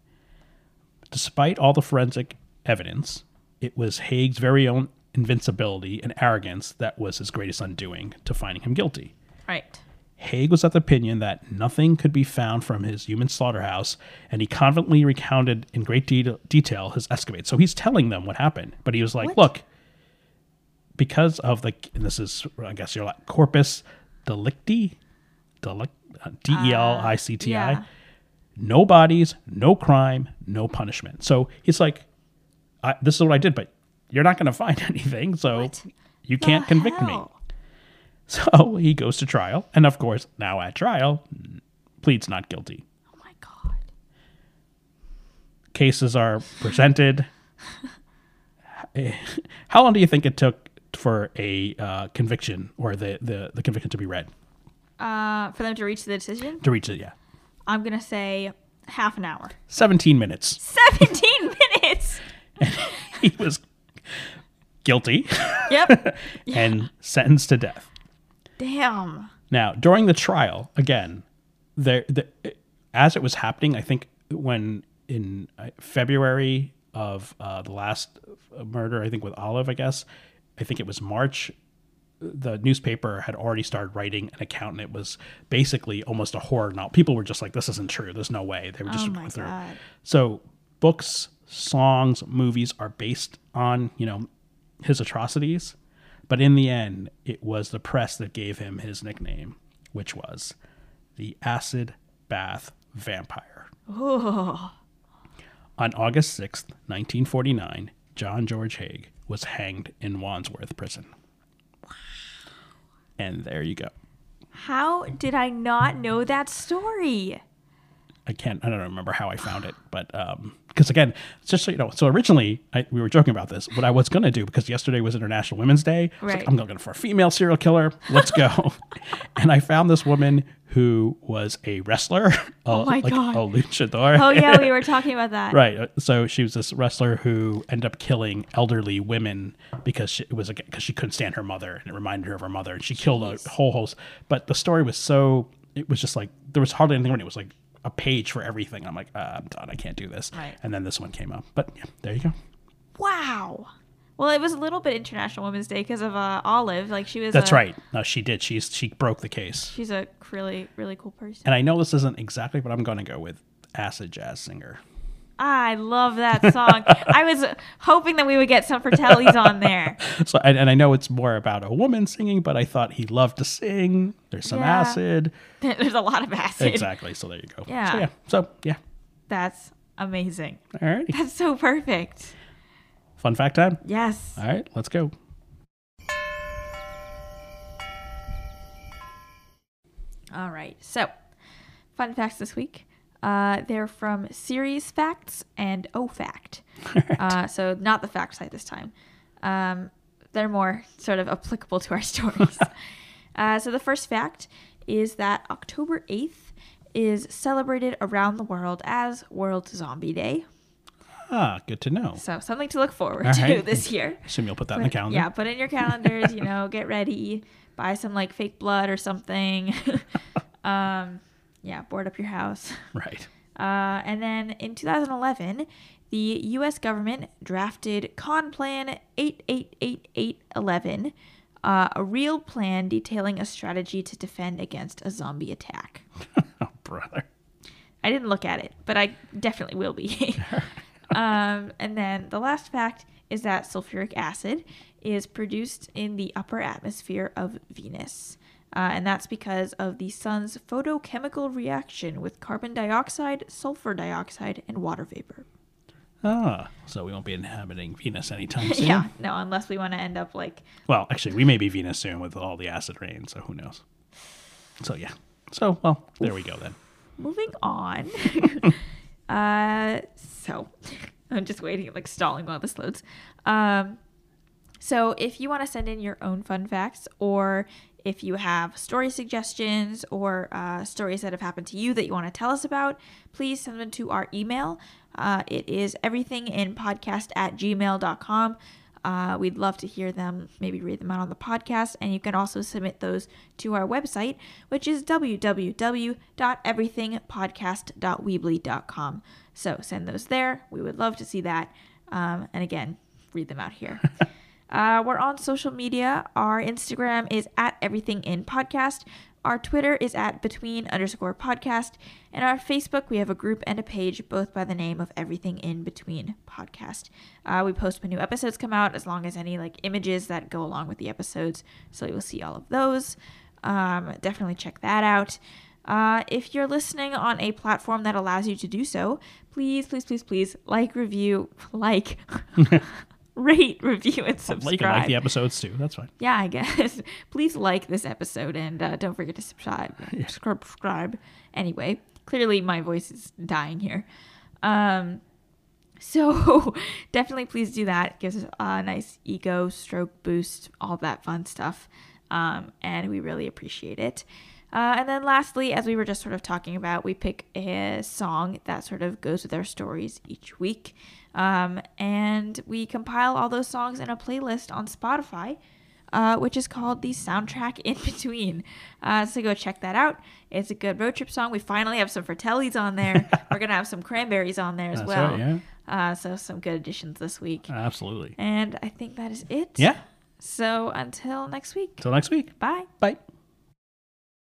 Despite all the forensic evidence, it was Haig's very own invincibility and arrogance that was his greatest undoing to finding him guilty. Right. Haig was of the opinion that nothing could be found from his human slaughterhouse, and he confidently recounted in great de- detail his escapade. So he's telling them what happened, but he was like, What? look, because of the, and this is, I guess, your corpus delicti, delic, uh, D E L I C T I. yeah. No bodies, no crime, no punishment. So he's like, I, this is what I did, but you're not going to find anything, so What you can't the convict me. hell? So he goes to trial, and of course, now at trial, pleads not guilty. Oh my god. Cases are presented. How long do you think it took for a uh, conviction or the, the, the conviction to be read? Uh, for them to reach the decision, To reach it, yeah. I'm gonna say half an hour. seventeen minutes. Seventeen minutes. He was guilty Yep. and sentenced to death. Damn. Now, during the trial, again, there, the, as it was happening, I think when in uh, February of uh, the last murder, I think with Olive, I guess, I think it was March, the newspaper had already started writing an account, and it was basically almost a horror novel. People were just like, this isn't true. There's no way. They were just Oh my going through. god. So books, songs, movies are based on, you know, his atrocities. But in the end, it was the press that gave him his nickname, which was the Acid Bath Vampire. Oh. On August sixth, nineteen forty-nine, John George Haig was hanged in Wandsworth Prison. And there you go. How did I not know that story? I can't, I don't remember how I found it, but, um, because again, just so you know, so originally I, we were joking about this. What I was going to do, because yesterday was International Women's Day, I was like, Right. I'm looking for a female serial killer. Let's go. And I found this woman who was a wrestler, a, Oh my like God. a luchador. Oh yeah, we were talking about that. Right. uh, So she was this wrestler who ended up killing elderly women because she, it was because she couldn't stand her mother, and it reminded her of her mother, and she killed a whole host. But the story was so, it was just like, there was hardly anything when it was like a page for everything. I'm like, uh, I'm done. I can't do this. Right. And then this one came up. But yeah, there you go. Wow. Well, it was a little bit International Women's Day because of uh, Olive. Like she was. That's a, right. No, she did. She's she broke the case. She's a really really cool person. And I know this isn't exactly, but I'm going to go with acid jazz singer. I love that song. I was hoping that we would get some Fratellis on there. So, and, and I know it's more about a woman singing, but I thought he loved to sing. There's some Yeah. acid. There's a lot of acid. Exactly. So there you go. Yeah. So yeah. So yeah. That's amazing. All right. That's so perfect. Fun fact time. Yes. All right. Let's go. All right. So, fun facts this week. Uh, they're from Series Facts and O Fact. Uh, so not the fact site this time. Um, they're more sort of applicable to our stories. uh, so the first fact is that October eighth is celebrated around the world as World Zombie Day. Ah, good to know. So something to look forward All to right. this year. Assume you'll put that in the Put- calendar. Yeah, put it in your calendars, you know, get ready, buy some like fake blood or something. um, yeah, board up your house. Right. Uh, and then in two thousand eleven, the U S government drafted Con Plan eight eight eight eight eleven, uh, a real plan detailing a strategy to defend against a zombie attack. Oh, brother. I didn't look at it, but I definitely will be. um, and then the last fact is that sulfuric acid is produced in the upper atmosphere of Venus. Uh, and that's because of the sun's photochemical reaction with carbon dioxide, sulfur dioxide, and water vapor. Ah, so we won't be inhabiting Venus anytime soon. Yeah, no, unless we want to end up like... Well, actually, we may be Venus soon with all the acid rain, so who knows? So, yeah. So, well, there we go then. Moving on. uh, so, I'm just waiting, like stalling while this loads. Um, so, if you want to send in your own fun facts, or if you have story suggestions or uh, stories that have happened to you that you want to tell us about, please send them to our email. Uh, it is everythinginpodcast at gmail dot com. Uh, we'd love to hear them, maybe read them out on the podcast, and you can also submit those to our website, which is w w w dot everything podcast dot weebly dot com. So send those there. We would love to see that. Um, and again, read them out here. uh, we're on social media. Our Instagram is at everythinginpodcast. Our Twitter is at between underscore podcast. And our Facebook, we have a group and a page, both by the name of Everything in Between Podcast. Uh, we post when new episodes come out, as long as any like images that go along with the episodes. So you will see all of those. Um, definitely check that out. Uh, if you're listening on a platform that allows you to do so, please, please, please, please like, review, like, rate, review, and subscribe. You can like the episodes too. That's fine. Yeah, I guess. Please like this episode and uh, don't forget to subscribe. Yeah. Subscribe. Anyway, clearly my voice is dying here. Um, so definitely please do that. It gives us a nice ego stroke boost, all that fun stuff. Um, and we really appreciate it. Uh, and then lastly, as we were just sort of talking about, we pick a song that sort of goes with our stories each week. Um, and we compile all those songs in a playlist on Spotify, uh, which is called the Soundtrack in Between. Uh, so go check that out. It's a good road trip song. We finally have some Fratellis on there. We're going to have some Cranberries on there as That's well. right, yeah. Uh, so some good additions this week. Absolutely. And I think that is it. Yeah. So until next week. Till next week. Bye. Bye.